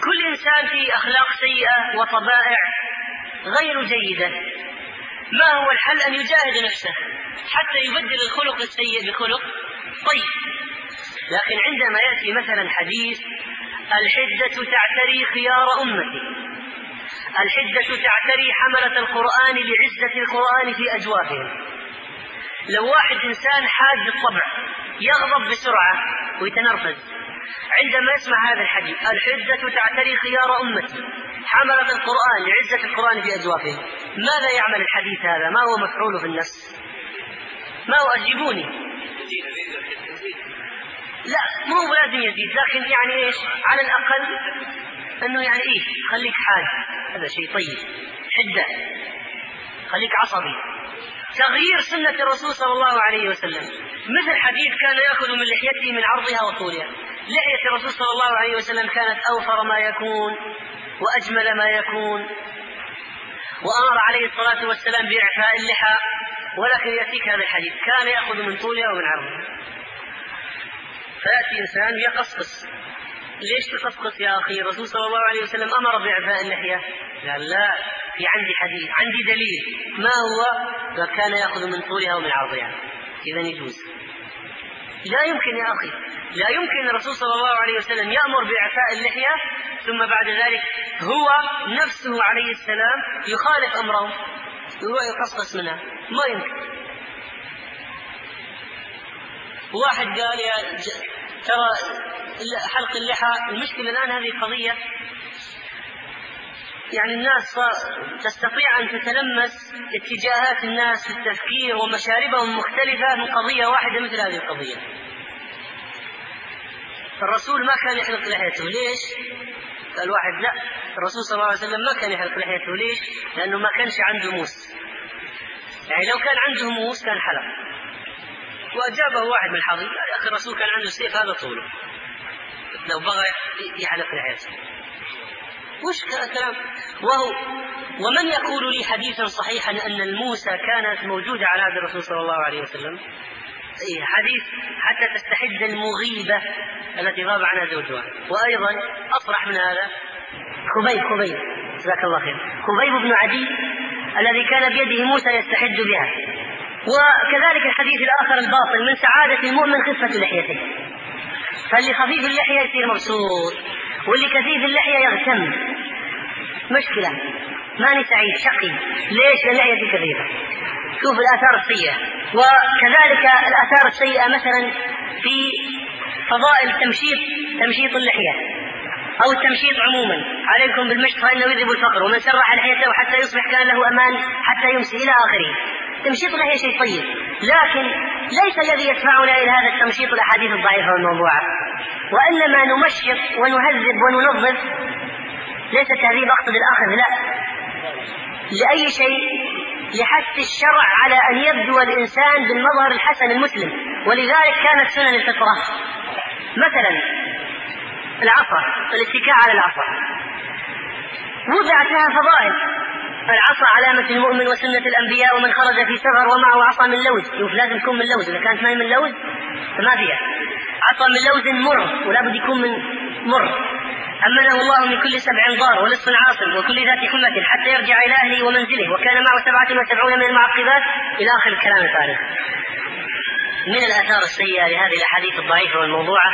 S1: كل إنسان فيه أخلاق سيئة وطبائع غير جيدة، ما هو الحل؟ أن يجاهد نفسه حتى يبدل الخلق السيء بخلق طيب. لكن عندما يأتي مثلا حديث الحدة تعتري خيار أمتي، الحدة تعتري حملة القرآن لعزة القرآن في أجوافهم، لو واحد إنسان حاد الطبع يغضب بسرعة ويتنرفز عندما يسمع هذا الحديث الحدة تعتري خيار أمتي حملة القرآن لعزة القرآن في أجوافهم، ماذا يعمل الحديث هذا؟ ما هو مفعوله في النفس؟ ما هو؟ أجيبوني. لا مو لازم يزيد، لكن يعني إيش على الأقل أنه يعني إيه خليك حاد، هذا شيء طيب. حدة خليك عصبي، تغيير سنة الرسول صلى الله عليه وسلم. مثل حديث كان يأخذ من لحيته من عرضها وطولها، لحية الرسول صلى الله عليه وسلم كانت أوفر ما يكون وأجمل ما يكون، وأمر عليه الصلاة والسلام بإعفاء اللحى، ولكن يأتيك هذا الحديث كان يأخذ من طولها ومن عرضها. فيأتي إنسان يقصقص، ليش تقصقص يا أخي؟ الرسول صلى الله عليه وسلم أمر بإعفاء اللحية. لا في عندي حديث، عندي دليل. ما هو؟ كان يأخذ من طولها ومن عرضها، إذا يجوز. لا يمكن يا أخي، لا يمكن الرسول صلى الله عليه وسلم يأمر بإعفاء اللحية ثم بعد ذلك هو نفسه عليه السلام يخالف أمره وهو يقصقص منها، ما يمكن. واحد قال ترى حلق اللحى، المشكلة الآن هذه قضية يعني الناس تستطيع أن تتلمس اتجاهات الناس في التفكير ومشاربهم مختلفة من قضية واحدة مثل هذه القضية. الرسول ما كان يحلق لحيته، ليش؟ قال واحد لا، الرسول صلى الله عليه وسلم ما كان يحلق لحيته، ليش؟ لأنه ما كانش عنده موس، يعني لو كان عنده موس كان حلق. وأجابه واحد من الحاضرين قال يا أخي الرسول كان عنده سيف هذا طوله، لو بغى يحلق لحيته وش كلام. ومن يقول لي حديثا صحيحا أن الموسى كانت موجودة على عهد الرسول صلى الله عليه وسلم؟ حديث حتى تستحد المغيبة التي غاب عنها زوجها. وأيضا أصرح من هذا خبيب جزاك الله خير، خبيب بن عدي الذي كان بيده موسى يستحد بها. وكذلك الحديث الآخر الباطل من سعادة المؤمن خفة لحيته، فاللي خفيف اللحية يصير مبسوط واللي كثيف اللحية يغتم. مشكلة، ماني سعيد، شقي. ليش؟ اللحية دي كثيفة. شوف الآثار السيئة. وكذلك الآثار السيئة مثلا في فضائل تمشيط اللحية أو التمشيط عموما. عليكم بالمشط فإنه يذهب الفقر، ومن سرح لحيته حتى يصبح كان له أمان حتى يمسي إلى آخره. تمشيط اللحية شيء طيب، لكن ليس الذي يدفعنا إلى هذا التمشيط الأحاديث الضعيفة والموضوعة، وإنما نمشط ونهذب وننظف. ليس تهذيب أقصد الآخر، لا، لأي شيء، لحث الشرع على أن يبدو الإنسان بالمظهر الحسن المسلم. ولذلك كانت سنن الفطرة مثلا العصا، الاتكاء على العصا وضعت لها فضائل. العصا علامة المؤمن وسنة الأنبياء، ومن خرج في سفر ومعه عصا من لوز، شوف لازم تكون من لوز، إذا كانت ما هي من لوز فما فيها. عصا من لوز مر، ولا بد يكون من مر. أمنه الله من كل 7 ضار ولص عاصم وكل ذات حمة حتى يرجع إلى أهله ومنزله، وكان معه 77 من المعقبات إلى آخر الكلام الفارغ. من الآثار السيئة لهذه الأحاديث الضعيفة والموضوعة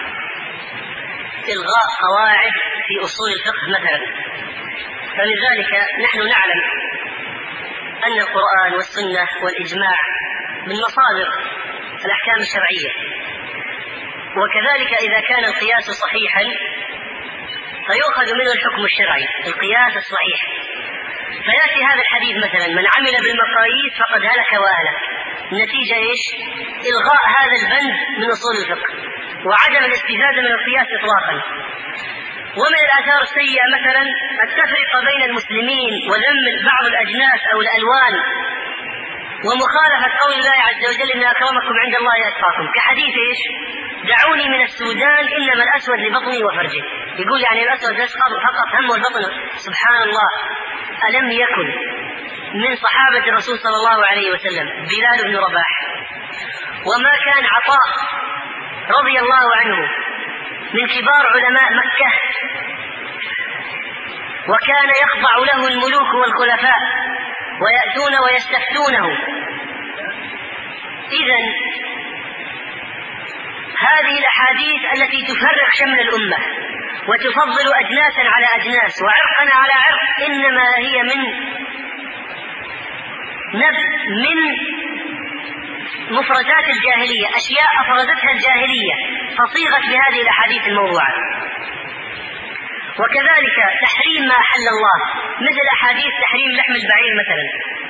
S1: إلغاء قواعد في أصول الفقه مثلا. فلذلك نحن نعلم أن القرآن والسنة والإجماع من مصادر الأحكام الشرعية، وكذلك إذا كان القياس صحيحا فيؤخذ منه الحكم الشرعي، القياس الصحيح. فيأتي هذا الحديث مثلا من عمل بالمقاييس فقد هلك وأهلك. النتيجة إيش؟ إلغاء هذا البند من أصول الفقه وعدم الاستفادة من القياس إطلاقا. ومن الآثار السيئة مثلا التفرقة بين المسلمين وذم بعض الأجناس أو الألوان، ومخالفة قول الله عز وجل إن أكرمكم عند الله أتقاكم، كحديث إيش؟ دعوني من السودان إنما الأسود لبطني وفرجه. يقول يعني الأسود فقط هم البطن. سبحان الله، ألم يكن من صحابة الرسول صلى الله عليه وسلم بلال بن رباح، وما كان عطاء رضي الله عنه من كبار علماء مكة، وكان يخضع له الملوك والخلفاء ويأتون ويستفتونه. إذن هذه الأحاديث التي تفرق شمل الأمة وتفضل أجناسا على أجناس وعرقا على عرق إنما هي من مفردات الجاهلية، أشياء أفردتها الجاهلية فصيغت بهذه الأحاديث الموضوعة. وكذلك تحريم ما أحل الله، مثل أحاديث تحريم لحم البعير مثلا،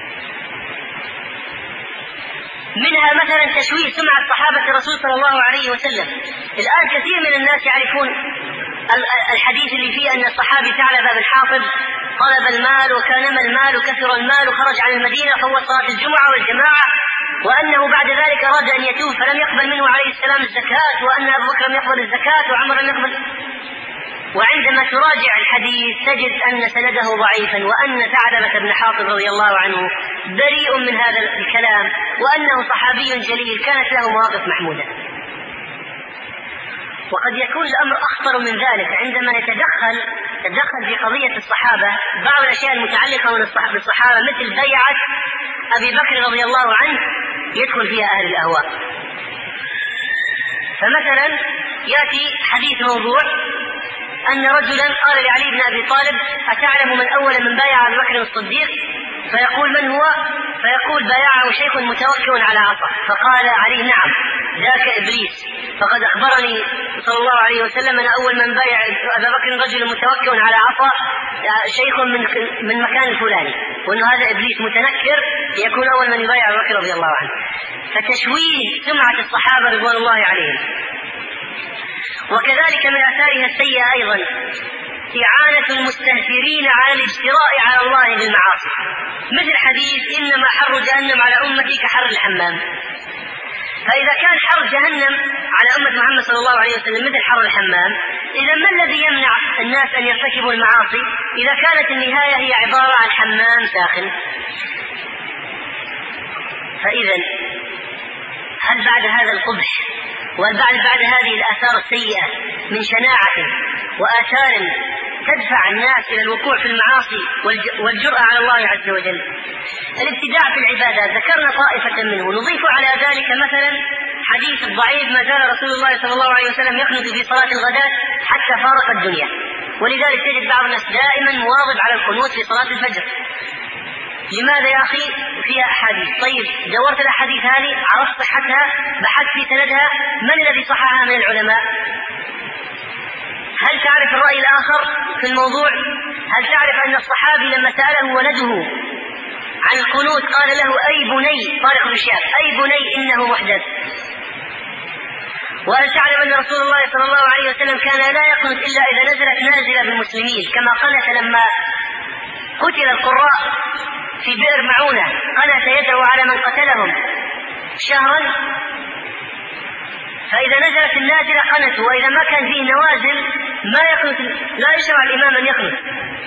S1: منها مثلا تشويه سمعة صحابة الرسول صلى الله عليه وسلم. الآن كثير من الناس يعرفون الحديث اللي فيه أن الصحابي ثعلبة بن حاطب طلب المال وكان المال وكثر المال وخرج عن المدينة فوت صلاة الجمعة والجماعة، وأنه بعد ذلك أراد أن يتوب فلم يقبل منه عليه السلام الزكاة، وأن أبو بكر لم يقبل الزكاة وعمر لم يقبل. وعندما تراجع الحديث تجد أن سنده ضعيفا، وأن ثعلبة بن حاطب رضي الله عنه بريء من هذا الكلام، وأنه صحابي جليل كانت له مواقف محمودة. وقد يكون الأمر أخطر من ذلك عندما يتدخل في قضية الصحابة بعض الأشياء المتعلقة بالصحابة، مثل بيعة أبي بكر رضي الله عنه يدخل فيها أهل الأهواء. فمثلا يأتي حديث موضوع أن رجلا قال لعلي بن أبي طالب: أتعلم من أول من بايع أبي بكر الصديق؟ فيقول: من هو؟ فيقول: بايعه شيخ متوكل على عصا. فقال علي: نعم، ذاك إبليس، فقد أخبرني صلى الله عليه وسلم أن أول من بايع أبا بكر رجل متوكل على عصا شيخ من مكان الفلاني، وأن هذا إبليس متنكر يكون أول من يبايع أبا بكر رضي الله عنه. فتشويه سمعة الصحابة رضوان الله عليهم. وكذلك من آثارها السيئة أيضا إعانة المستهترين على الاجتراء على الله بالمعاصي، مثل حديث: إنما حر جهنم على أمتي كحر الحمام. فإذا كان حر جهنم على أمة محمد صلى الله عليه وسلم مثل حر الحمام، إذا ما الذي يمنع الناس أن يرتكبوا المعاصي إذا كانت النهاية هي عبارة عن حمام ساخن؟ فإذا هل بعد هذا القبح بعد هذه الآثار السيئة من شناعة وآثار تدفع الناس إلى الوقوع في المعاصي والجرأة على الله عز وجل، الابتداع في العبادات ذكرنا طائفة منه. نضيف على ذلك مثلا حديث الضعيف: ما زال رسول الله صلى الله عليه وسلم يقنت في صلاة الغداة حتى فارق الدنيا. ولذلك تجد بعض الناس دائما مواظب على القنوت في صلاة الفجر. لماذا يا أخي؟ فيها أحاديث. طيب دورت الأحاديث هذه، عرفت صحتها، بحثت في سندها، من الذي صححها من العلماء؟ هل تعرف الرأي الآخر في الموضوع؟ هل تعرف أن الصحابي لما سأله ولده عن القنوت قال له: أي بني، طارق بن شهاب، أي بني إنه محدث؟ وهل تعلم أن رسول الله صلى الله عليه وسلم كان لا يقنت إلا إذا نزلت نازلة بالمسلمين، كما قنت لما قتل القراء في بئر معونة، قنت يدعو على من قتلهم شهرا، فإذا نزلت النازلة قنته، وإذا ما كان فيه نوازل ما يقنت، لا يشرع الإمام أن يقنت.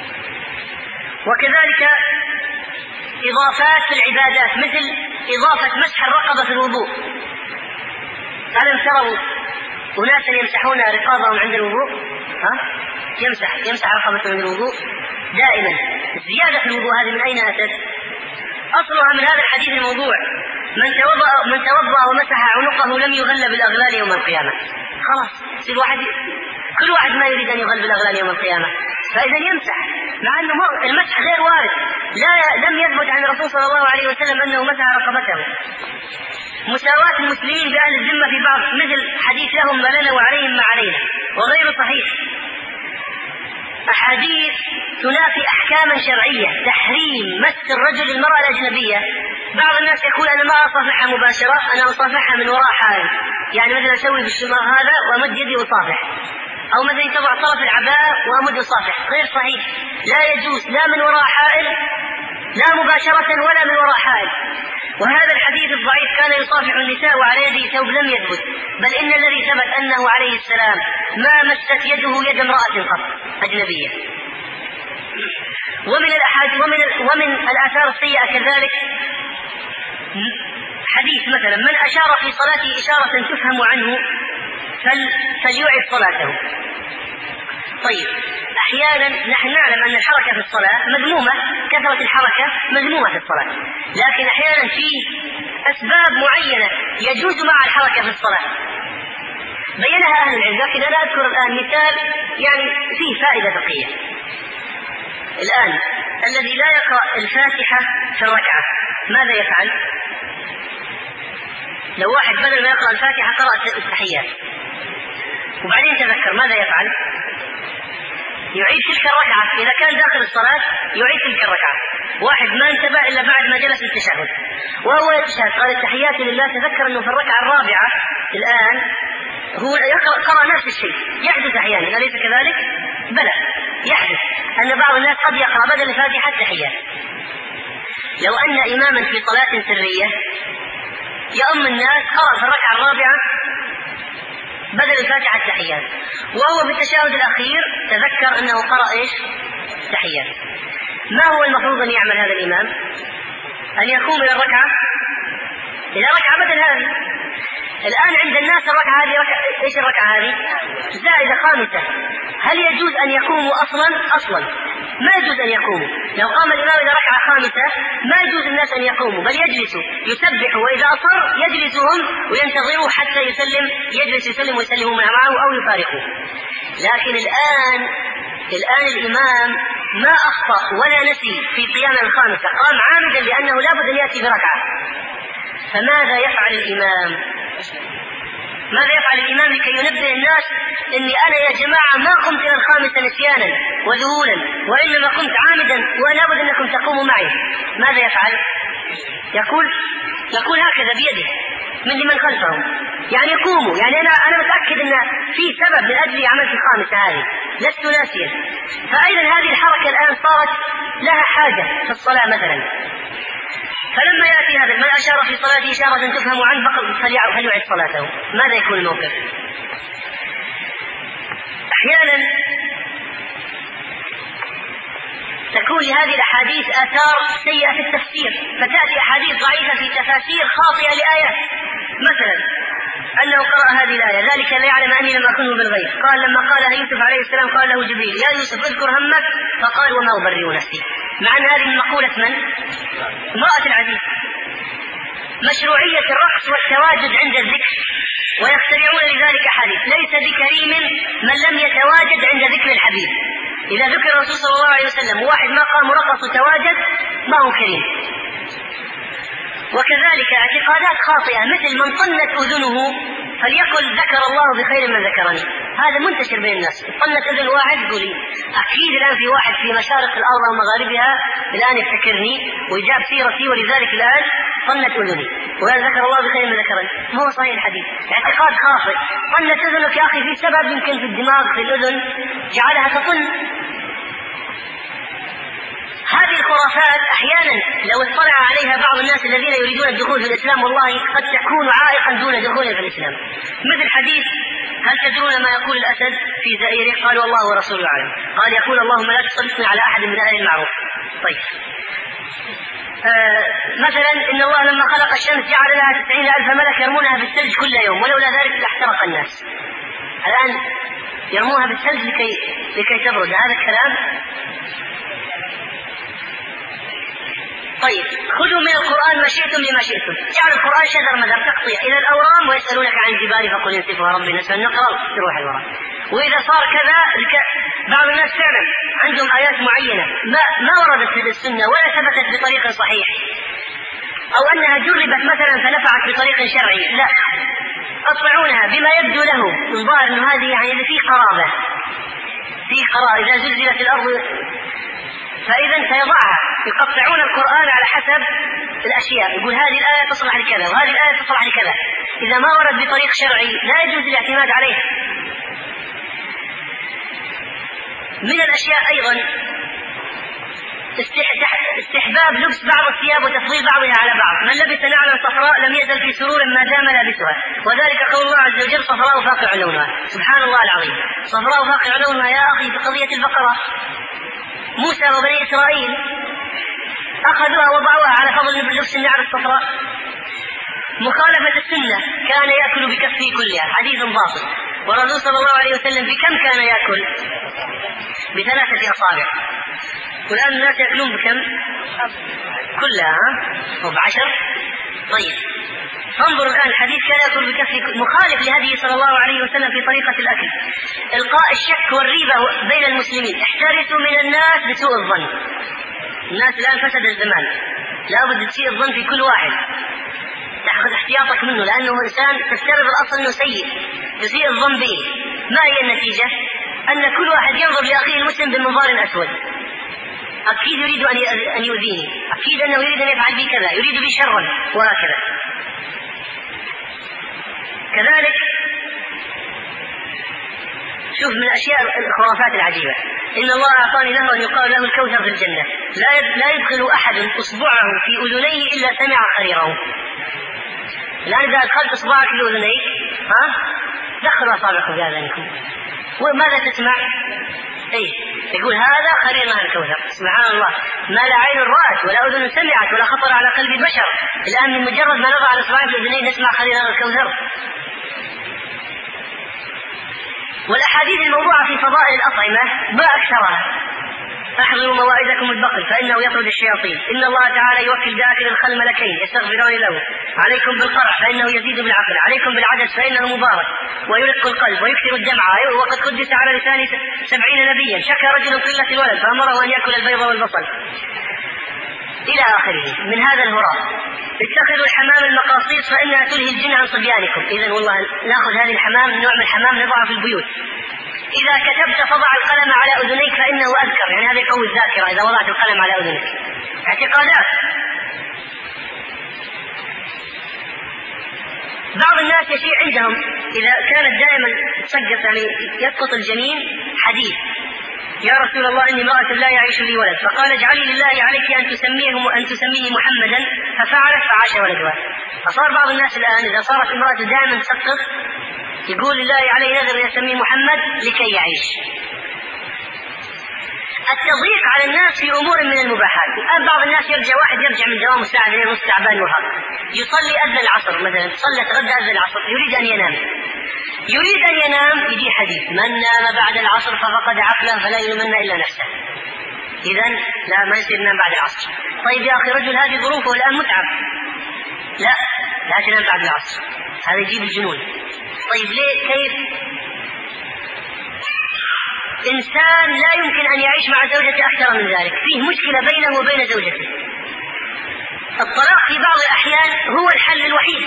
S1: وكذلك إضافات في العبادات، مثل إضافة مسح الرقبة في الوضوء. ألم تروا أناسا يمسحون رقابهم عند الوضوء؟ يمسح رقبته عند الوضوء دائما. زيادة الوضوء هذه من أين أتت؟ أصلها من هذا الحديث الموضوع: من توضأ ومسح عنقه لم يغل بالأغلال يوم القيامة. خلاص كل واحد ما يريد أن يغل بالأغلال يوم القيامة، فإذا يمسح، مع أنه المسح غير وارد، لم يثبت عن الرسول صلى الله عليه وسلم أنه مسح رقبته. مساواة المسلمين بأهل الذمة في بعض، مثل حديث: لهم ما لنا وعليهم ما علينا، وغير صحيح. أحاديث تنافي أحكاما شرعية، تحريم مس الرجل المرأة الأجنبية. بعض الناس يقول: أنا ما أصافحها مباشرة، أنا أصافحها من وراء حائل، يعني مثلا أسوي بالشماغ هذا وأمد يدي وصافح، أو مثلا تضع طرف العباءة وأمد وصافح. غير صحيح، لا يجوز، لا من وراء حائل، لا مباشرة، ولا من وراء حائل. وهذا الحديث الضعيف كان يصافح النساء وعلى يده ثوب لم يثبت، بل إن الذي ثبت أنه عليه السلام ما مست يده يد امرأة قط أجنبية. ومن الآثار السيئة كذلك حديث مثلا: من أشار في صلاته إشارة تفهم عنه فليعد صلاته. طيب
S2: أحيانا نحن نعلم أن الحركة في الصلاة مذمومة، كثرة الحركة مذمومة في الصلاة، لكن أحيانا في أسباب معينة يجوز مع الحركة في الصلاة بينها أهل العلم، لكن أنا أذكر الآن مثال يعني فيه فائدة فقهية. الآن الذي لا يقرأ الفاتحة في الركعة ماذا يفعل؟ لو واحد بدل ما يقرأ الفاتحة قرأ التحيات وبعدين تذكر ماذا يفعل؟ يعيد تلك الركعة. إذا كان داخل الصلاة يعيد تلك الركعة. واحد ما انتبه إلا بعد ما جلس التشهد وهو يتشهد قال التحيات لله، تذكر أنه في الركعة الرابعة الآن هو قرأ نفس الشيء. يحدث أحيانا، أليس كذلك؟ بلى يحدث أن بعض الناس قد يقرأ بدل الفاتحة التحيات. لو أن إماما في صلاة سرية يؤم الناس قرأ في الركعة الرابعة بدل الفاتحة التحيات، وهو في التشهد الأخير تذكر أنه قرأ إيش؟ تحيات. ما هو المفروض أن يعمل هذا الإمام؟ أن يقوم إلى الركعة، إلى ركعة بدل هذه. الآن عند الناس الركعة هذه إيش الركعة هذه؟ زائدة خامسة. هل يجوز أن يقوموا أصلا؟ ما يجوز أن يقوموا. لو قام الإمام إلى ركعة خامسة ما يجوز الناس أن يقوموا، بل يجلسوا يسبحوا، وإذا أصر يجلسهم وينتظروا حتى يجلس يسلم ويسلموا معه أو يفارقوا. لكن الآن الإمام ما أخطأ ولا نسي في قيام الخامسة، قام عامدا لأنه لا بد أن يأتي بركعة. فماذا يفعل الإمام؟ ماذا يفعل الإمام لكي ينبه الناس إني أنا يا جماعة ما قمت إلى الخامسة نسيانا وذهولا، وإنما قمت عامدا ولا بد أنكم تقوموا معي؟ ماذا يفعل؟ يقول هكذا بيده من خلفهم، يعني قوموا، يعني أنا متأكد أن في سبب من أجل عملت الخامسة هذه، لست ناسيا. فأيضا هذه الحركة الآن صارت لها حاجة في الصلاة مثلا. فلما يأتي هذا من أشار في صلاته إشارة تفهم عنه فليعد صلاته، ماذا يكون الموقف؟ أحيانا تكون لهذه الأحاديث آثار سيئة في التفسير، فتأتي أحاديث ضعيفة في تفاسير خاطئة لآيات. مثلا أنه قرأ هذه الآية ذلك لا يعلم أني لم أكنه بالغيب، قال لما قالها يوسف عليه السلام قال له جبريل يا يوسف اذكر همك، فقال وما أبرئ نفسي، مع أن هذه من مقولة من؟ امرأة العزيز. مشروعية الرقص والتواجد عند الذكر، ويخترعون لذلك حديث ليس بكريم من لم يتواجد عند ذكر الحبيب. إذا ذكر الرسول صلى الله عليه وسلم وواحد ما قام رقص وتواجد ما هو كريم. وكذلك اعتقادات خاطئة مثل من طنت أذنه فليقل ذكر الله بخير من ذكرني، هذا منتشر بين الناس. طنت أذن واحد يقولي أكيد الآن في واحد في مشارق الأرض ومغاربها الآن يفتكرني ويجاب سيرتي ولذلك الآن طنت أذني وقال ذكر الله بخير من ذكرني. ما هو صحيح الحديث، اعتقاد خاطئ. طنت أذنك يا أخي في سبب يمكن في الدماغ في الأذن جعلها تطن. هذه الخرافات أحيانا لو اطلع عليها بعض الناس الذين يريدون الدخول في الإسلام والله قد تكون عائقا دون دخول في الإسلام. مثل حديث هل تدرون ما يقول الأسد في زئيره؟ قالوا الله ورسوله أعلم. قال يقول اللهم لا تسلطني على أحد من أهل المعروف. طيب مثلا إن الله لما خلق الشمس جعل لها 90,000 ملك يرمونها بالثلج كل يوم ولولا ذلك لاحترق الناس. الآن يرموها بالثلج لكي تبرد، هذا الكلام. طيب خذوا من القرآن ما شئتم لما شئتم، جعل القرآن شجر مذهب تقطيع إلى الأورام ويسألونك عن الجبال فقل ينسفها ربي نسفا نقرأ تروح الورام. وإذا صار كذا بعض الناس فعلا عندهم آيات معينة ما وردت في السنة ولا ثبتت بطريق صحيح، أو أنها جربت مثلا فنفعت بطريق شرعي، لا قطعونها بما يبدو له من ظاهر أنه هذه يعني في قرابة إذا زلزلت الأرض فإذا سيضعها. يقطعون القرآن على حسب الأشياء، يقول هذه الآية تصلح لكذا وهذه الآية تصلح لكذا، إذا ما ورد بطريق شرعي لا يجوز الاعتماد عليه. من الأشياء أيضا استحباب لبس بعض الثياب وتفضيل بعضها على بعض. من لبس نعلا صفراء لم يزل في سرور ما دام لابسها، وذلك قول الله عز وجل صفراء فاقع لونها. سبحان الله العظيم، صفراء فاقع لونها يا أخي في قضية البقرة موسى وبني إسرائيل أخذوها وضعوها على فضل لبس النعل الصفراء. مخالفة السنة كان يأكل بكفه كلها، حديث باطل. والرسول صلى الله عليه وسلم بكم كان يأكل؟ ب3 أصابع. والآن الناس يأكلون بكم؟ كلها ب10. طيب فانظروا الآن الحديث كان يأكل بكف مخالف لهديه صلى الله عليه وسلم في طريقة الأكل. إلقاء الشك والريبة بين المسلمين. احترسوا من الناس بسوء الظن. الناس الآن فسد الزمان، لا بد تسيء الظن في كل واحد، تأخذ احتياطك منه، لأنه إنسان تفترض الأصل أنه سيء، تسيء الظن به. ما هي النتيجة؟ أن كل واحد ينظر لأخيه المسلم بمنظار أسود. أكيد يريد أن يؤذيني، أكيد أنه يريد أن يفعل بي كذا، يريد بي شرا، وهكذا. كذلك شوف من الأشياء الخرافات العجيبة، إن الله أعطاني له أن يقال له الكوثر في الجنة، لا يدخل أحد إصبعه في أذنيه إلا سمع خريره. الآن إذا أدخلت إصبعك في أذنيك دخلوا أصابعكم في أذنكم، وماذا تسمع؟ يقول هذا خرير نهر الكوثر. سبحان الله، ما لا عين رأت ولا أذن سمعت ولا خطر على قلب بشر. الآن من مجرد ما نضع الإصبع في الأذنين نسمع خرير نهر الكوثر. والأحاديث الموضوعة في فضائل الأطعمة ما أكثرها. احضروا موائدكم البقل فإنه يطرد الشياطين. إن الله تعالى يوكل بآكل الخل ملكين يستغفران له. عليكم بالقرع فإنه يزيد بالعقل. عليكم بالعدس فإنه مبارك ويرق القلب ويكثر الدمع. وقد قدس على لسان 70 نبيا. شكى رجل قلة الولد فأمره أن يأكل البيض والبصل إلى آخره من هذا الهراء. اتخذوا الحمام المقاصيص فإنها تلهي الجن عن صبيانكم. إذن والله نأخذ هذه الحمام، نوع من الحمام نضعها في البيوت. إذا كتبت فضع القلم على أذنيك فإنه أذكر، يعني هذا يقوي الذاكرة إذا وضعت القلم على أذنك. اعتقادات. بعض الناس يشيع عندهم إذا كانت دائما تسقط، يعني يسقط الجنين، حديث يا رسول الله إني امرأة لا يعيش لي ولد، فقال اجعلي لله عليك أن تسميه محمدا، ففعلت فعاش ولدها. فصار بعض الناس الآن إذا صارت امرأة دائما تسقط يقول لله عليه نذر يسميه محمد لكي يعيش. التضييق على الناس في أمور من المباحات. الآن بعض الناس واحد يرجع من دوامه الساعة 2:30 تعبان وهق، يصلي أذن العصر مثلا، صلى تغدى أذن العصر، يريد أن ينام، يجي حديث من نام بعد العصر ففقد عقله فلا يلومن إلا نفسه. إذن لا، ما يصير ينام بعد العصر. طيب يا أخي رجل هذه ظروفه الآن متعب، لا تنام بعد العصر، هذا يجيب الجنون. طيب ليه؟ كيف؟ إنسان لا يمكن أن يعيش مع زوجته أكثر من ذلك، فيه مشكلة بينه وبين زوجته. الطلاق في بعض الأحيان هو الحل الوحيد،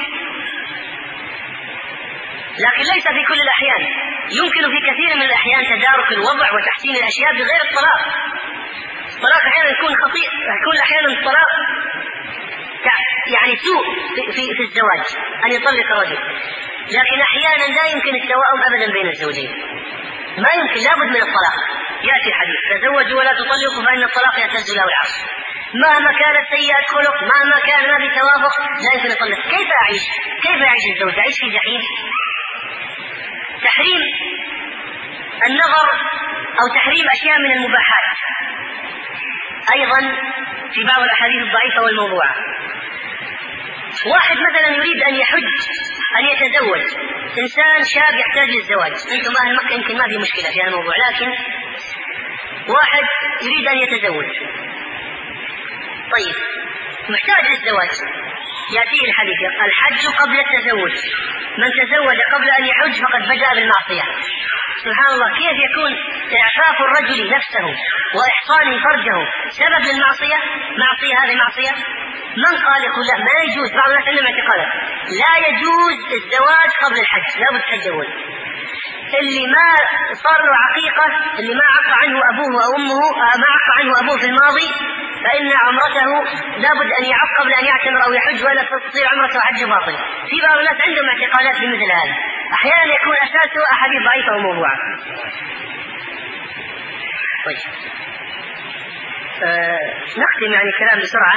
S2: لكن ليس في كل الأحيان. يمكن في كثير من الأحيان تدارك الوضع وتحسين الأشياء بغير الطلاق. الطلاق أحيانا يكون خطير، يكون أحيانا الطلاق يعني سوء في الزواج أن يطلق الرجل، لكن أحيانا لا يمكن التواؤم أبدا بين الزوجين، ما يمكن، لابد من الطلاق. يأتي الحديث تزوجوا ولا تطلقوا فإن الطلاق يهتز له العرش. مهما كانت سيئة خلق، مهما كان ما في توافق، لا يمكن يطلق. كيف يعيش الزوج؟ يعيش في جحيم. تحريم النظر أو تحريم أشياء من المباحات أيضا في بعض الأحاديث الضعيفة والموضوعة. واحد مثلا يريد أن يحج، أن يتزوج، إنسان شاب يحتاج للزواج. أنتم أهل مكة يمكن ما في مشكلة في هذا الموضوع، لكن واحد يريد أن يتزوج، طيب محتاج للزواج، يأتيه الحديث الحج قبل التزوج، من تزوج قبل أن يحج فقد بدأ بالمعصية. سبحان الله، كيف يكون إعفاف الرجل نفسه وإحصان فرجه سبب للمعصية؟ هذه معصية. من قال يقول لا ما يجوز؟ بعض الناس عندهم اعتقادا لا يجوز الزواج قبل الحج، لا بد تتزوج. اللي ما صار له عقيقة، اللي ما عق عنه أبوه أو أمه، ما عق عنه أبوه في الماضي، فإن عمرته لا بد أن يعق قبل أن يعتمر أو يحج، ولا تصير عمرته حج باطل. في بعض الناس عندهم اعتقادات بمثل هذا، أحيانا يكون أساسه أحاديث ضعيفة وموضوعة. طيب نختم يعني كلام بسرعة.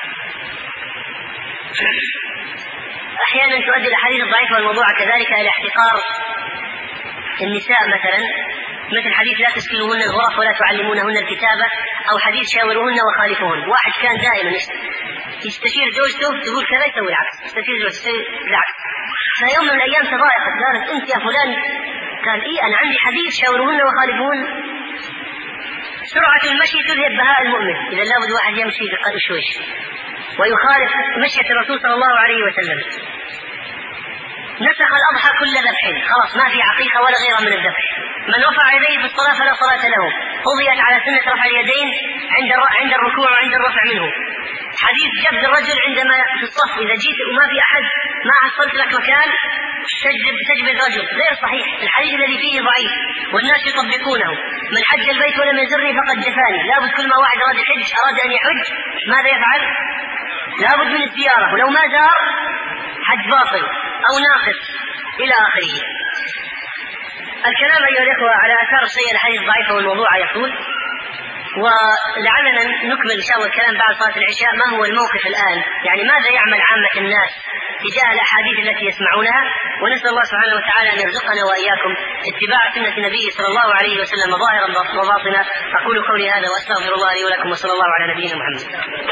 S2: أحيانا تؤدي الأحاديث الضعيفة والموضوعة كذلك إلى احتقار النساء، مثل حديث لا تسكنوهن الغرف ولا تعلمونهن الكتابة، أو حديث شاوروهن وخالفوهن. واحد كان دائما يستشير زوجته تقول كذا يسوي العكس، يستشير زوجته العكس، فيوم من الأيام تضايقت، قالت أنت يا فلان قال إيه أنا عندي حديث شاوروهن وخالفوهن. سرعة المشي تذهب بهاء المؤمن، إذا لابد واحد يمشي بشويش ويخالف مشية الرسول صلى الله عليه وسلم. نسخ الأضحى كل ذبح، خلاص ما في عقيقة ولا غيرها من الذبح. من رفع يديه في الصلاة فلا صلاة له، قضيت على سنة رفع اليدين عند الركوع وعند الرفع منه. حديث جبد الرجل عندما في الصف، إذا جيت وما في أحد ما حصلت لك مكان تجبد رجل، غير صحيح. الحديث الذي فيه ضعيف والناس يطبقونه. من حج البيت ولم يزرني فقد جفاني. لابد كل ما واحد أراد أن يحج ماذا يفعل؟ لابد من الزيارة، ولو ما زار حج باطل أو ناقص إلى آخره. الكلام أيها الإخوة على آثار السيئة الحديث الضعيفة والموضوع يطول، ولعلنا نكمل إن شاء الله الكلام بعد صلاة العشاء. ما هو الموقف الآن؟ يعني ماذا يعمل عامة الناس تجاه الأحاديث التي يسمعونها؟ ونسأل الله سبحانه وتعالى أن يرزقنا وإياكم اتباع سنة النبي صلى الله عليه وسلم ظاهرا وباطنا. أقول قولي هذا وأستغفر الله لي ولكم، وصلى الله على نبينا محمد.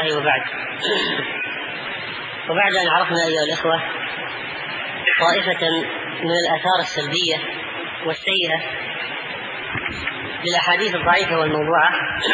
S2: وبعد أن عرفنا أيها الإخوة طائفة من الآثار السلبية والسيئة للأحاديث الضعيفة والموضوعة،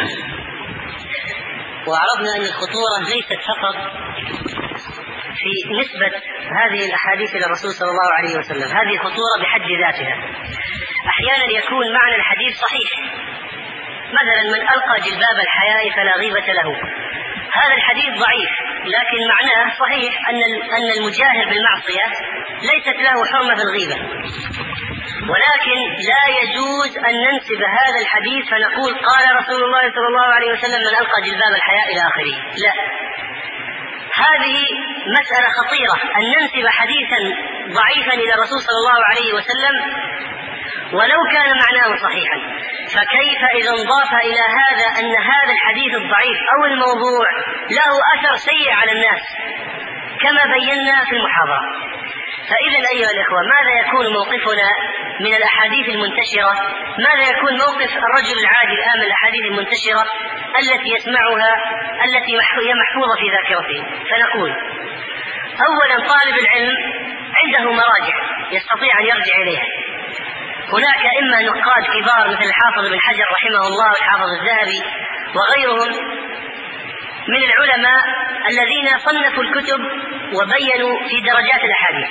S2: وعرفنا أن الخطورة ليست فقط في نسبة هذه الأحاديث إلى الرسول صلى الله عليه وسلم، هذه خطورة بحد ذاتها. أحيانا يكون معنى الحديث صحيح، مثلا من ألقى جلباب الحياء فلا غيبة له، هذا الحديث ضعيف لكن معناه صحيح أن المجاهر بالمعصية ليست له حرمة في الغيبة. ولكن لا يجوز أن ننسب هذا الحديث فنقول قال رسول الله صلى الله عليه وسلم من ألقى جلباب الحياء إلى آخره. لا، هذه مسألة خطيرة أن ننسب حديثا ضعيفا إلى الرسول صلى الله عليه وسلم ولو كان معناه صحيحا. فكيف إذا انضاف إلى هذا أن هذا الحديث الضعيف أو الموضوع له أثر سيء على الناس كما بينا في المحاضرة؟ فإذا أيها الإخوة ماذا يكون موقفنا من الأحاديث المنتشرة؟ ماذا يكون موقف الرجل العادي الآن من الأحاديث المنتشرة التي يسمعها التي هي محفوظة في ذاكرته؟ فنقول أولا طالب العلم عنده مراجع يستطيع أن يرجع إليها. هناك إما نقاد كبار مثل الحافظ بن حجر رحمه الله والحافظ الذهبي وغيرهم من العلماء الذين صنفوا الكتب وبينوا في درجات الأحاديث.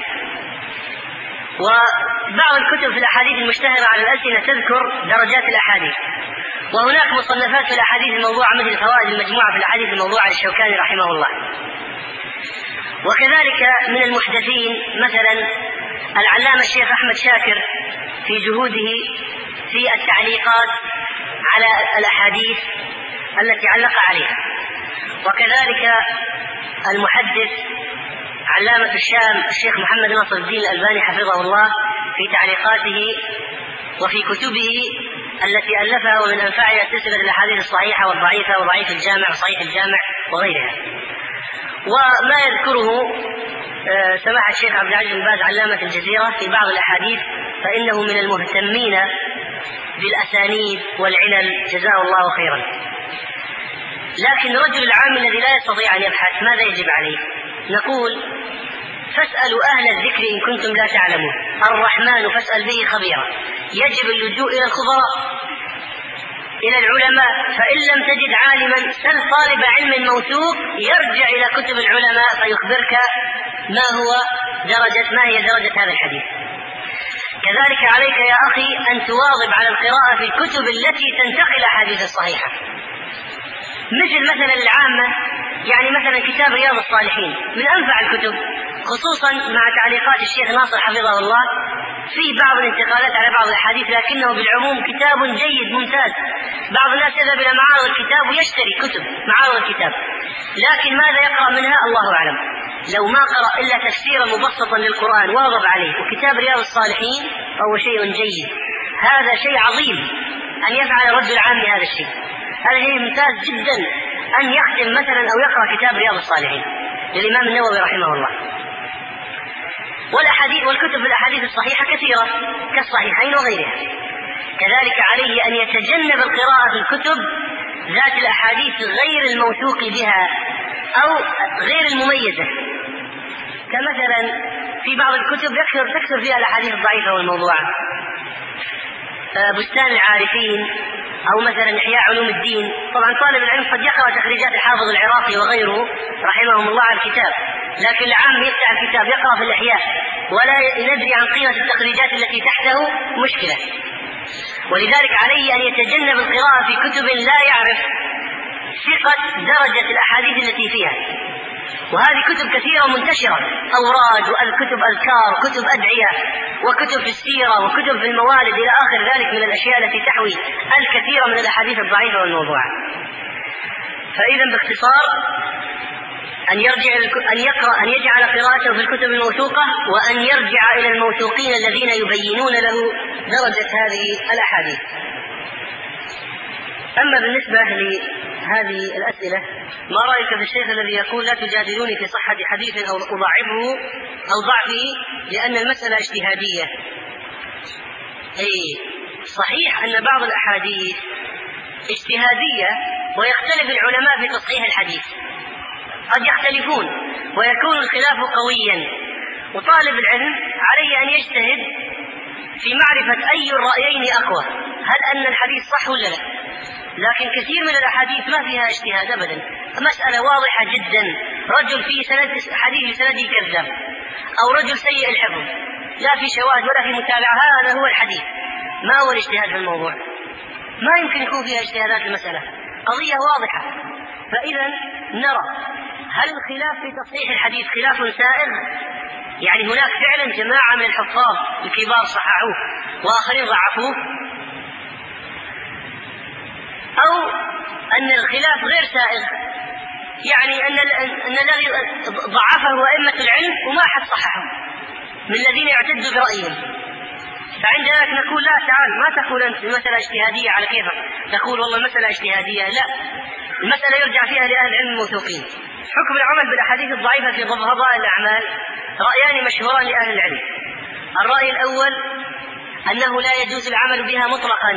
S2: وبعض الكتب في الأحاديث المشتهرة على الألسنة تذكر درجات الأحاديث، وهناك مصنفات في الأحاديث الموضوعة مثل فوائد المجموعة في الأحاديث الموضوعة للشوكاني رحمه الله. وكذلك من المحدثين مثلا العلامة الشيخ أحمد شاكر في جهوده في التعليقات على الأحاديث التي علق عليها، وكذلك المحدث علامة الشام الشيخ محمد ناصر الدين الألباني حفظه الله في تعليقاته وفي كتبه التي ألفها، ومن أنفعها سلسلة الأحاديث الصحيحة والضعيفة وضعيف الجامع وصحيح الجامع وغيرها. وما يذكره سماحة الشيخ عبد العزيز بن باز علامة الجزيرة في بعض الأحاديث فإنه من المهتمين بالأسانيد والعلل جزاه الله خيرا. لكن الرجل العام الذي لا يستطيع أن يبحث ماذا يجب عليه؟ نقول فاسألوا أهل الذكر إن كنتم لا تعلمون، الرحمن فاسأل به خبيرا. يجب اللجوء إلى الخبراء إلى العلماء، فإن لم تجد عالما سل طالب علم موثوق يرجع إلى كتب العلماء فيخبرك ما هي درجة هذا الحديث. كذلك عليك يا أخي أن تواظب على القراءة في الكتب التي تنتقل الأحاديث الصحيحة، مثلا العامة، يعني مثلا كتاب رياض الصالحين من أنفع الكتب، خصوصا مع تعليقات الشيخ ناصر حفظه الله في بعض الانتقالات على بعض الأحاديث، لكنه بالعموم كتاب جيد ممتاز. بعض الناس يذهب إلى معارض الكتاب ويشتري كتب معارض الكتاب، لكن ماذا يقرأ منها الله أعلم. لو ما قرأ إلا تفسيرا مبسطا للقرآن واظب عليه، وكتاب رياض الصالحين فهو شيء جيد. هذا شيء عظيم أن يفعل رجل العام هذا الشيء، هذا شيء ممتاز جدا أن يختم مثلا أو يقرأ كتاب رياض الصالحين للإمام النووي رحمه الله. والكتب الأحاديث الصحيحة كثيرة كالصحيحين وغيرها. كذلك عليه أن يتجنب القراءة في الكتب ذات الأحاديث غير الموثوق بها أو غير المميزة، كمثلا في بعض الكتب تكثر فيها الأحاديث الضعيفة والموضوعة، بستان العارفين أو مثلا إحياء علوم الدين. طبعا طالب العلم قد يقرأ تخريجات الحافظ العراقي وغيره رحمهم الله على الكتاب، لكن العام يفتح الكتاب يقرأ في الإحياء ولا ندري عن قيمة التخريجات التي تحته، مشكلة. ولذلك عليه أن يتجنب القراءة في كتب لا يعرف ثقة درجة الأحاديث التي فيها. وهذه كتب كثيرة منتشرة، أوراد وكتب أذكار وكتب أدعية وكتب في السيرة وكتب في الموالد إلى آخر ذلك من الأشياء التي تحوي الكثير من الأحاديث الضعيفة والموضوعة. فإذا باختصار أن يجعل قراءته في الكتب الموثوقة، وأن يرجع إلى الموثوقين الذين يبينون له درجة هذه الأحاديث. أما بالنسبة لهذه الأسئلة، ما رأيك في الشيخ الذي يقول لا تجادلوني في صحة حديث أو أضعفه أو ضعفه لأن المسألة اجتهادية؟ صحيح أن بعض الأحاديث اجتهادية، ويختلف العلماء في تصحيح الحديث، قد يختلفون ويكون الخلاف قويا، وطالب العلم عليه أن يجتهد في معرفة أي الرأيين أقوى، هل أن الحديث صح ولا لا. لكن كثير من الأحاديث ما فيها اجتهاد أبدا، مسألة واضحة جدا، رجل في حديث سنده كذاب، أو رجل سيء الحفظ، لا في شواهد ولا في متابعة، هذا هو الحديث. ما هو الاجتهاد في الموضوع؟ ما يمكن يكون فيها اجتهادات المسألة، قضية واضحة. فإذا نرى هل الخلاف في تصحيح الحديث خلاف سائغ، يعني هناك فعلا جماعة من الحفاظ الكبار صححوه وآخرين ضعفوه، أو أن الخلاف غير سائغ، يعني أن الذي ضعفه أئمة العلم وما حد صححه من الذين يعتدوا برأيهم. فعند ذلك نقول لا، تعال ما تقول أنت المسألة اجتهادية على كيفك، تقول والله المسألة اجتهادية، لا، المسألة يرجع فيها لأهل العلم الموثوقين. حكم العمل بالأحاديث الضعيفة في فضائل الأعمال رأيان مشهوران لأهل العلم. الرأي الأول أنه لا يجوز العمل بها مطلقا،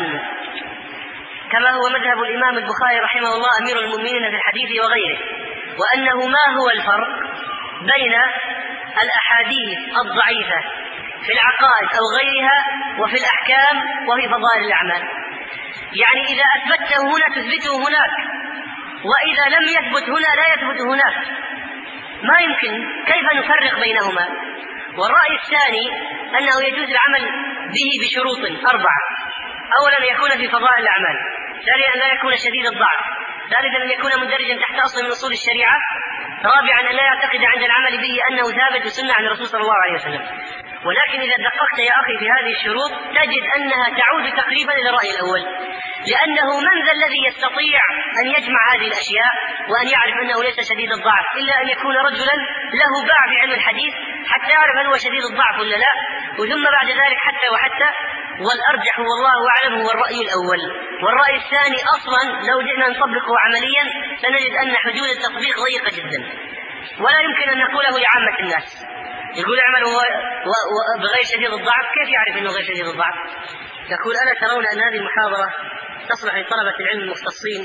S2: كما هو مذهب الإمام البخاري رحمه الله أمير المؤمنين في الحديث وغيره، وأنه ما هو الفرق بين الأحاديث الضعيفة في العقائد أو غيرها وفي الأحكام وفي فضائل الأعمال. يعني إذا أثبته هنا تثبته هناك، وإذا لم يثبت هنا لا يثبت هناك، ما يمكن، كيف نفرق بينهما؟ والرأي الثاني أنه يجوز العمل به بشروط 4: أولا يكون في فضائل الأعمال، ثانيا أن لا يكون شديد الضعف، ثالثا أن يكون مندرجا تحت أصل من أصول الشريعة، رابعا أن لا يعتقد عند العمل به أنه ثابت سنة عن الرسول صلى الله عليه وسلم. ولكن إذا دققت يا أخي في هذه الشروط تجد أنها تعود تقريبا إلى الرأي الأول، لأنه من ذا الذي يستطيع أن يجمع هذه الأشياء وأن يعرف أنه ليس شديد الضعف إلا أن يكون رجلا له باع في علم الحديث حتى يعرف هل هو شديد الضعف ولا لا، وثم بعد ذلك حتى والأرجح والله أعلم هو الرأي الأول. والرأي الثاني أصلا لو جئنا نطبقه عمليا سنجد أن حدود التطبيق ضيقة جدا، ولا يمكن أن نقوله لعامة الناس. يقول اعمل بغير شديد الضعف، كيف يعرف أنه غير شديد الضعف؟ يقول ألا ترون أن هذه المحاضرة تصلح لطلبة العلم المختصين،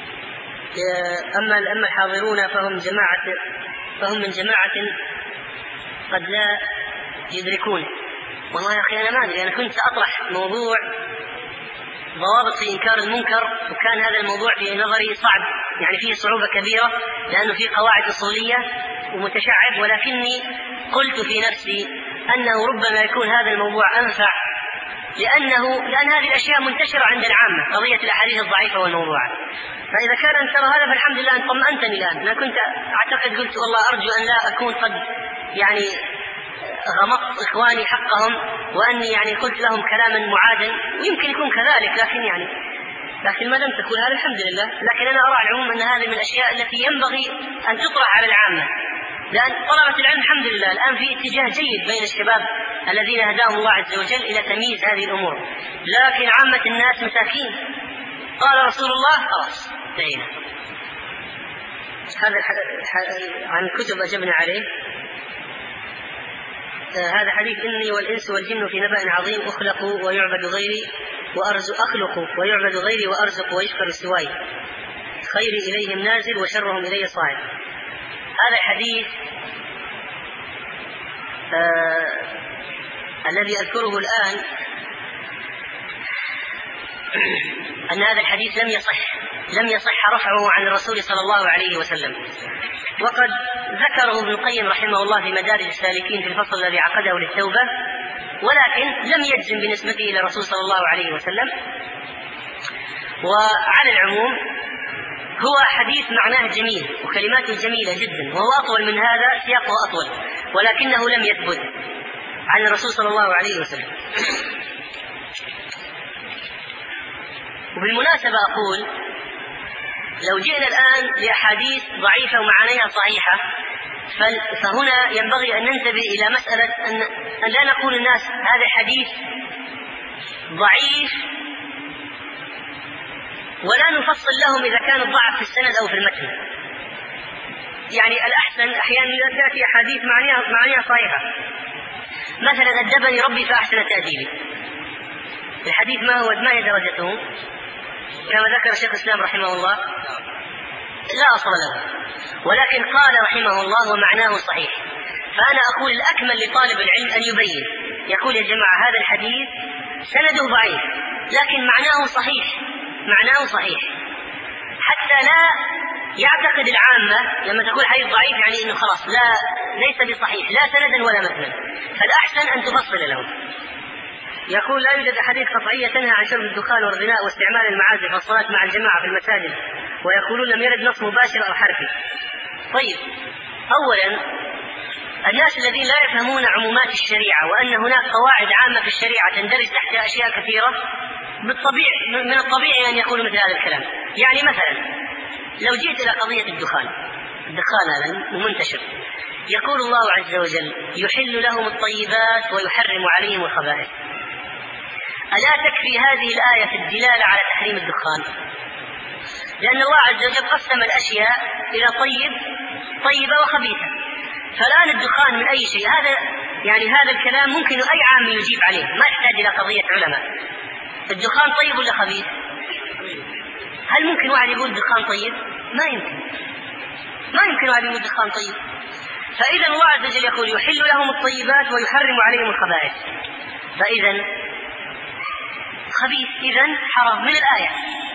S2: أما الحاضرون فهم من جماعة قد لا يدركون. والله يا أخي أنا ما أدري، أنا كنت سأطرح موضوع ضوابط في إنكار المنكر، وكان هذا الموضوع في نظري صعب، يعني فيه صعوبة كبيرة لأنه فيه قواعد أصولية ومتشعب، ولكني قلت في نفسي أنه ربما يكون هذا الموضوع أنفع، لأن هذه الأشياء منتشرة عند العامة، قضية الأحاديث الضعيفة والموضوعة. فإذا كان أن ترى هذا فالحمد لله أن طمأنتني الآن. أنا كنت أعتقد، قلت والله أرجو أن لا أكون قد يعني غمضت إخواني حقهم، وأني يعني قلت لهم كلاما معادا، ويمكن يكون كذلك، لكن ما لم تكن هذا الحمد لله. لكن أنا أرى العموم أن هذه من الأشياء التي ينبغي أن تطرح على العامة، لأن طلبة العلم الحمد لله الآن في اتجاه جيد بين الشباب الذين هداهم الله عز وجل إلى تمييز هذه الأمور، لكن عامة الناس مساكين. قال رسول الله خلاص انتهينا. هذا عن الكتب أجبنا عليه. هذا حديث إني والإنس والجن في نبأ عظيم أخلق ويعبد غيري وأرزق ويشكر سواي، خيري إليهم نازل وشرهم إلي صاعد. هذا الحديث الذي أذكره الآن أن هذا الحديث لم يصح رفعه عن الرسول صلى الله عليه وسلم، وقد ذكره ابن القيم رحمه الله في مدارج السالكين في الفصل الذي عقده للتوبة، ولكن لم يجزم بنسبته إلى الرسول صلى الله عليه وسلم. وعلى العموم هو حديث معناه جميل وكلماته جميلة جدا، وهو أطول من هذا، سياقه أطول، ولكنه لم يثبت عن الرسول صلى الله عليه وسلم. وبالمناسبة أقول لو جئنا الآن لأحاديث ضعيفة ومعانيها صحيحة، فهنا ينبغي أن ننتبه إلى مسألة أن لا نقول الناس هذا الحديث ضعيف ولا نفصل لهم إذا كان الضعف في السند أو في المتن. يعني الأحسن أحيانا تأتي أحاديث معانيها صحيحة، مثلا أدبني ربي فأحسن تأديبي، الحديث ما هي درجته؟ كما ذكر شيخ الإسلام رحمه الله لا أصل له، ولكن قال رحمه الله ومعناه صحيح. فأنا أقول الأكمل لطالب العلم أن يبين، يقول يا جماعة هذا الحديث سنده ضعيف لكن معناه صحيح، حتى لا يعتقد العامة لما تقول حديث ضعيف يعني إنه خلاص ليس بصحيح لا سندا ولا متنا. فالأحسن أن تفصل له. يقول لا يوجد أحاديث قطعية تنهى عن شرب الدخان والغناء واستعمال المعازف والصلاة مع الجماعة في المساجد، ويقولون لم يرد نص مباشر أو حرفي. طيب، أولا الناس الذين لا يفهمون عمومات الشريعة وأن هناك قواعد عامة في الشريعة تندرج تحتها أشياء كثيرة، من الطبيعي أن يقولوا مثل هذا الكلام. يعني مثلا لو جئت إلى قضية الدخان هذا منتشر، يقول الله عز وجل يحل لهم الطيبات ويحرم عليهم الخبائث. ألا تكفي هذه الآية في الدلالة على تحريم الدخان؟ لأن الله عز وجل قسم الأشياء إلى طيبة وخبيثة. فالآن الدخان من أي شيء؟ هذا الكلام ممكن أي عام يجيب عليه، ما يحتاج إلى قضية علماء. الدخان طيب ولا خبيث؟ هل ممكن واحد يقول الدخان طيب؟ ما يمكن واحد يقول الدخان طيب. فإذا الله عز وجل يقول يحل لهم الطيبات ويحرم عليهم الخبائث، فإذا خبيث إذن حرام من الآية.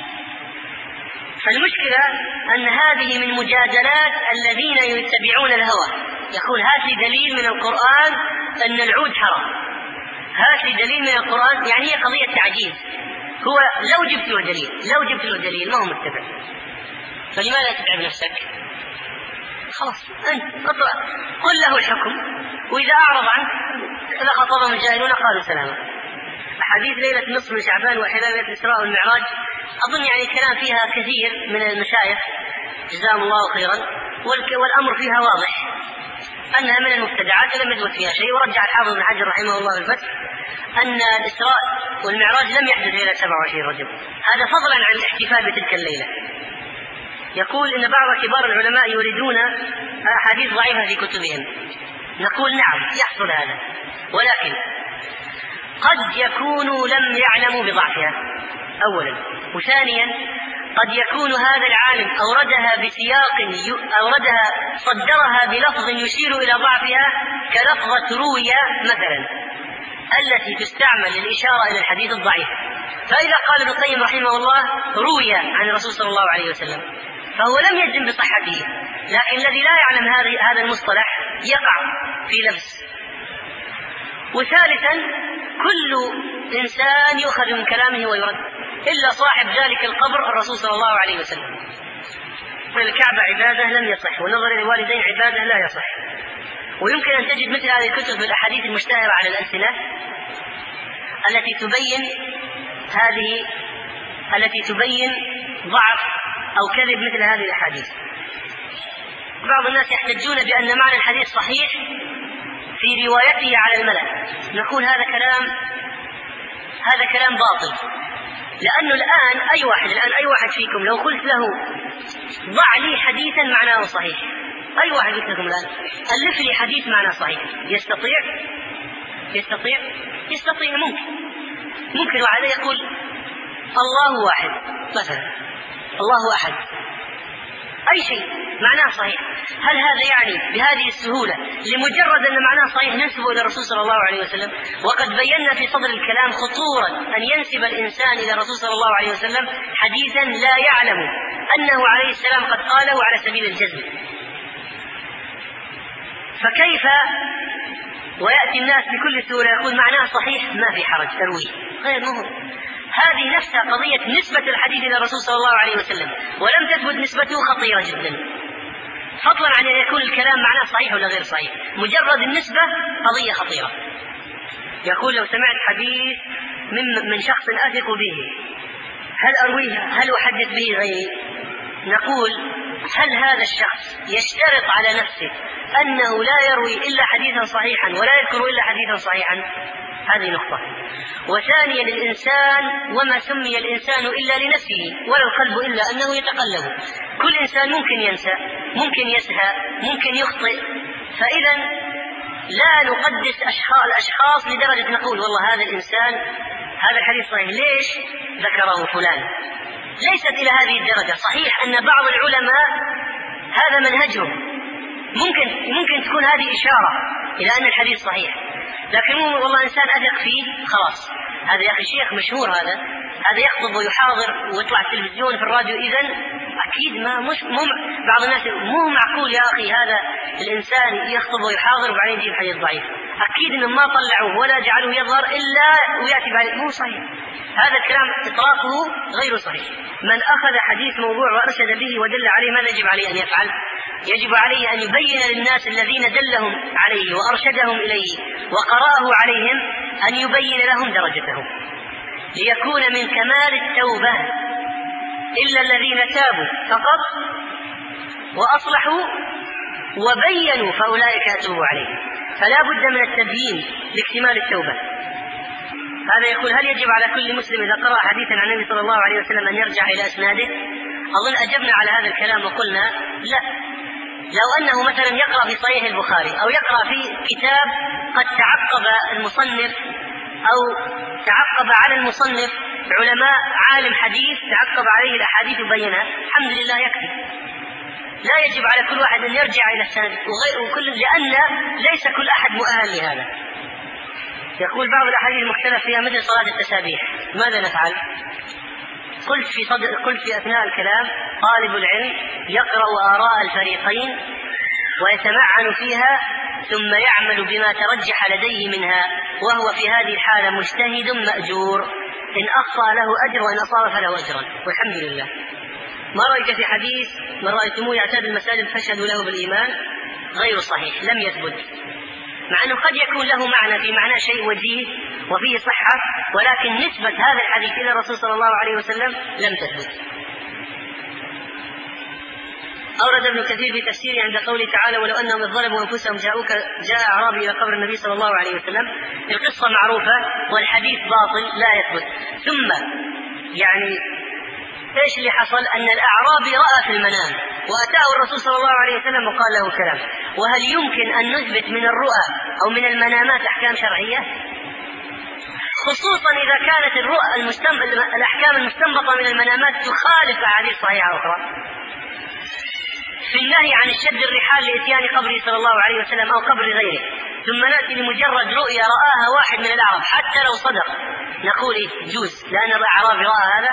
S2: فالمشكلة أن هذه من مجادلات الذين يتبعون الهوى، يقول هات لي دليل من القرآن أن العود حرام، هات لي دليل من القرآن. يعني هي قضية تعجيز. هو لو جبت له دليل ما هو متبع، فلماذا تتعب نفسك؟ خلاص أنت قل له الحكم، وإذا أعرض عنك إذا خطبهم الجاهلون قالوا سلاما. حديث ليلة نصف من شعبان وحلال ليلة الإسراء والمعراج أظن كلام فيها كثير من المشايخ جزاهم الله خيرا، والأمر فيها واضح أنها من المبتدعات ولم يثبت فيها شيء. ورجع الحافظ بن حجر رحمه الله في الفتح أن الإسراء والمعراج لم يحدث ليلة 27 رجب، هذا فضلا عن الاحتفال بتلك الليلة. يقول إن بعض كبار العلماء يريدون أحاديث ضعيفة في كتبهم. نقول نعم يحصل هذا، ولكن قد يكونوا لم يعلموا بضعفها أولا، وثانيا قد يكون هذا العالم أوردها بسياق صدرها بلفظ يشير إلى ضعفها كلفظة روية مثلا التي تستعمل للإشارة إلى الحديث الضعيف. فإذا قال ابن القيم رحمه الله روية عن الرسول صلى الله عليه وسلم فهو لم يجزم بصحته، لكن الذي لا يعلم هذا المصطلح يقع في لبس. وثالثا كل إنسان يؤخذ من كلامه ويرد إلا صاحب ذلك القبر الرسول صلى الله عليه وسلم. الكعبة عبادة لم يصح، والنظر إلى الوالدين عبادة لا يصح. ويمكن أن تجد مثل هذه الكتب في الأحاديث المشتهرة على الألسنة التي تبين ضعف أو كذب مثل هذه الأحاديث. بعض الناس يحتجون بأن معنى الحديث صحيح في روايته على الملأ. نقول هذا كلام باطل، لأنه الآن أي واحد فيكم لو قلت له ضع لي حديثا معناه صحيح، أي واحد قلت لكم الآن ألف لي حديث معناه صحيح، يستطيع ممكن واحد يقول الله واحد مثلا، الله أحد، أي شيء معناه صحيح. هل هذا يعني بهذه السهولة لمجرد أن معناه صحيح ننسبه إلى الرسول صلى الله عليه وسلم؟ وقد بينا في صدر الكلام خطورة أن ينسب الإنسان إلى الرسول صلى الله عليه وسلم حديثا لا يعلم أنه عليه السلام قد قاله على سبيل الجزم. فكيف ويأتي الناس بكل سهولة يقول معناه صحيح ما في حرج أرويه؟ غير مهم. هذه نفسها قضية نسبة الحديث إلى الرسول صلى الله عليه وسلم ولم تثبت نسبته خطيرة جدا، فضلا عن أن يكون الكلام معناه صحيح ولا غير صحيح. مجرد النسبة قضية خطيرة. يقول لو سمعت حديث من شخص أثق به هل أرويه؟ هل أحدث به غيري؟ نقول هل هذا الشخص يشترط على نفسه أنه لا يروي إلا حديثا صحيحا ولا يذكر إلا حديثا صحيحا؟ هذه نقطة. وثانيا الإنسان وما سمي الإنسان إلا لنفسه ولا القلب إلا أنه يتقلب. كل إنسان ممكن ينسى، ممكن يسهى، ممكن يخطئ. فإذا لا نقدس الأشخاص لدرجة نقول والله هذا الإنسان هذا الحديث صحيح ليش ذكره فلان. ليست إلى هذه الدرجة. صحيح أن بعض العلماء هذا منهجهم، ممكن تكون هذه إشارة إلى أن الحديث صحيح، لكن والله إنسان أثق فيه خلاص هذا يا أخي شيخ مشهور، هذا يخطب ويحاضر ويطلع التلفزيون في الراديو، إذن أكيد بعض الناس مو معقول يا أخي هذا الإنسان يخطب ويحاضر وبعدين يجيب حديث ضعيف، أكيد إن ما طلعوه ولا جعلوه يظهر إلا ويأتي بعد. مو صحيح هذا الكلام، إطلاقه غير صحيح. من أخذ حديث موضوع وأرشد به ودل عليه ماذا يجب عليه أن يفعل؟ يجب عليه أن يبين للناس الذين دلهم عليه وأرشدهم إليه وقرأه عليهم أن يبين لهم درجته، ليكون من كمال التوبة إلا الذين تابوا فقط وأصلحوا وبينوا فأولئك أتوب عليهم. فلا بد من التبيين لاكتمال التوبة. هذا يقول هل يجب على كل مسلم إذا قرأ حديثا عن النبي صلى الله عليه وسلم أن يرجع إلى أسناده؟ أظن أجبنا على هذا الكلام وقلنا لا. لو أنه مثلا يقرأ في صحيح البخاري أو يقرأ في كتاب قد تعقب المصنف أو تعقب على المصنف علماء عالم حديث تعقب عليه الأحاديث وبينها، الحمد لله يكفي. لا يجب على كل واحد أن يرجع إلى السند لأن ليس كل أحد مؤهل لهذا. يقول بعض الأحاديث المختلف فيها مثل صلاة التسابيح ماذا نفعل؟ قلت في أثناء الكلام طالب العلم يقرأ آراء الفريقين ويتمعن فيها ثم يعمل بما ترجح لديه منها، وهو في هذه الحالة مجتهد مأجور، إن أخطأ له أجر وإن أصاب فله أجرا والحمد لله. ما رأيك في حديث من رأيتموه يعتاد المساجد فاشهدوا له بالإيمان؟ غير صحيح، لم يثبت، مع أنه قد يكون له معنى في معنى شيء وجيه وفيه صحة، ولكن نسبة هذا الحديث إلى الرسول صلى الله عليه وسلم لم تثبت. أورد ابن كثير في تفسيره عند قوله تعالى ولو أنهم إذ ظلموا أنفسهم جاء أعرابي إلى قبر النبي صلى الله عليه وسلم، القصة معروفة والحديث باطل لا يثبت. ثم يعني إيش اللي حصل؟ أن الأعرابي رأى في المنام وأتاه الرسول صلى الله عليه وسلم وقال له كلام. وهل يمكن أن نثبت من الرؤى أو من المنامات أحكام شرعية؟ خصوصا إذا كانت الأحكام المستنبطة من المنامات تخالف أحاديث صحيحة أخرى. في النهي عن الشد الرحال لإتيان قبره صلى الله عليه وسلم أو قبر غيره، ثم نأتي لمجرد رؤيا رآها واحد من الأعراب حتى لو صدق نقول جوز لأن الأعرابي رأى هذا.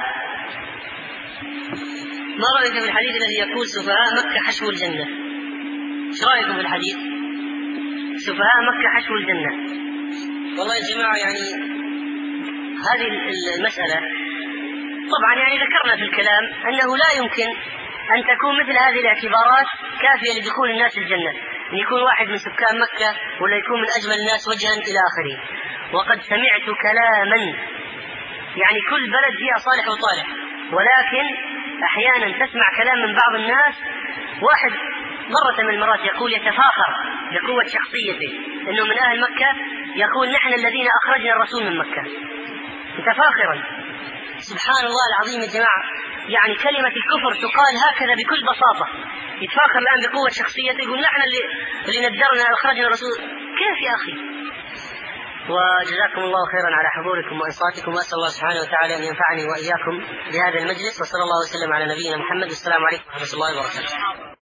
S2: ما رأيك في الحديث الذي يقول سفهاء مكة حشو الجنة؟ ايش رأيكم في الحديث سفهاء مكة حشو الجنة؟ والله يا جماعة يعني هذه المسألة طبعا يعني ذكرنا في الكلام أنه لا يمكن أن تكون مثل هذه الاعتبارات كافية لدخول الناس الجنة، أن يكون واحد من سكان مكة ولا يكون من أجمل الناس وجها إلى آخره. وقد سمعت كلاما يعني كل بلد فيها صالح وطالح، ولكن أحيانا تسمع كلام من بعض الناس واحد مرة من المرات يقول يتفاخر بقوة شخصيته إنه من أهل مكة، يقول نحن الذين أخرجنا الرسول من مكة متفاخرا. سبحان الله العظيم يا جماعة، يعني كلمة الكفر تقال هكذا بكل بساطة. يتفاخر الآن بقوة شخصيته يقول نحن اللي ندرنا أخرجنا الرسول. كيف يا أخي؟ وجزاكم الله خيرا على حضوركم وإنصاتكم، وأسأل الله سبحانه وتعالى أن ينفعني وإياكم بهذا المجلس، وصلى الله وسلم على نبينا محمد. السلام عليكم ورحمة الله وبركاته.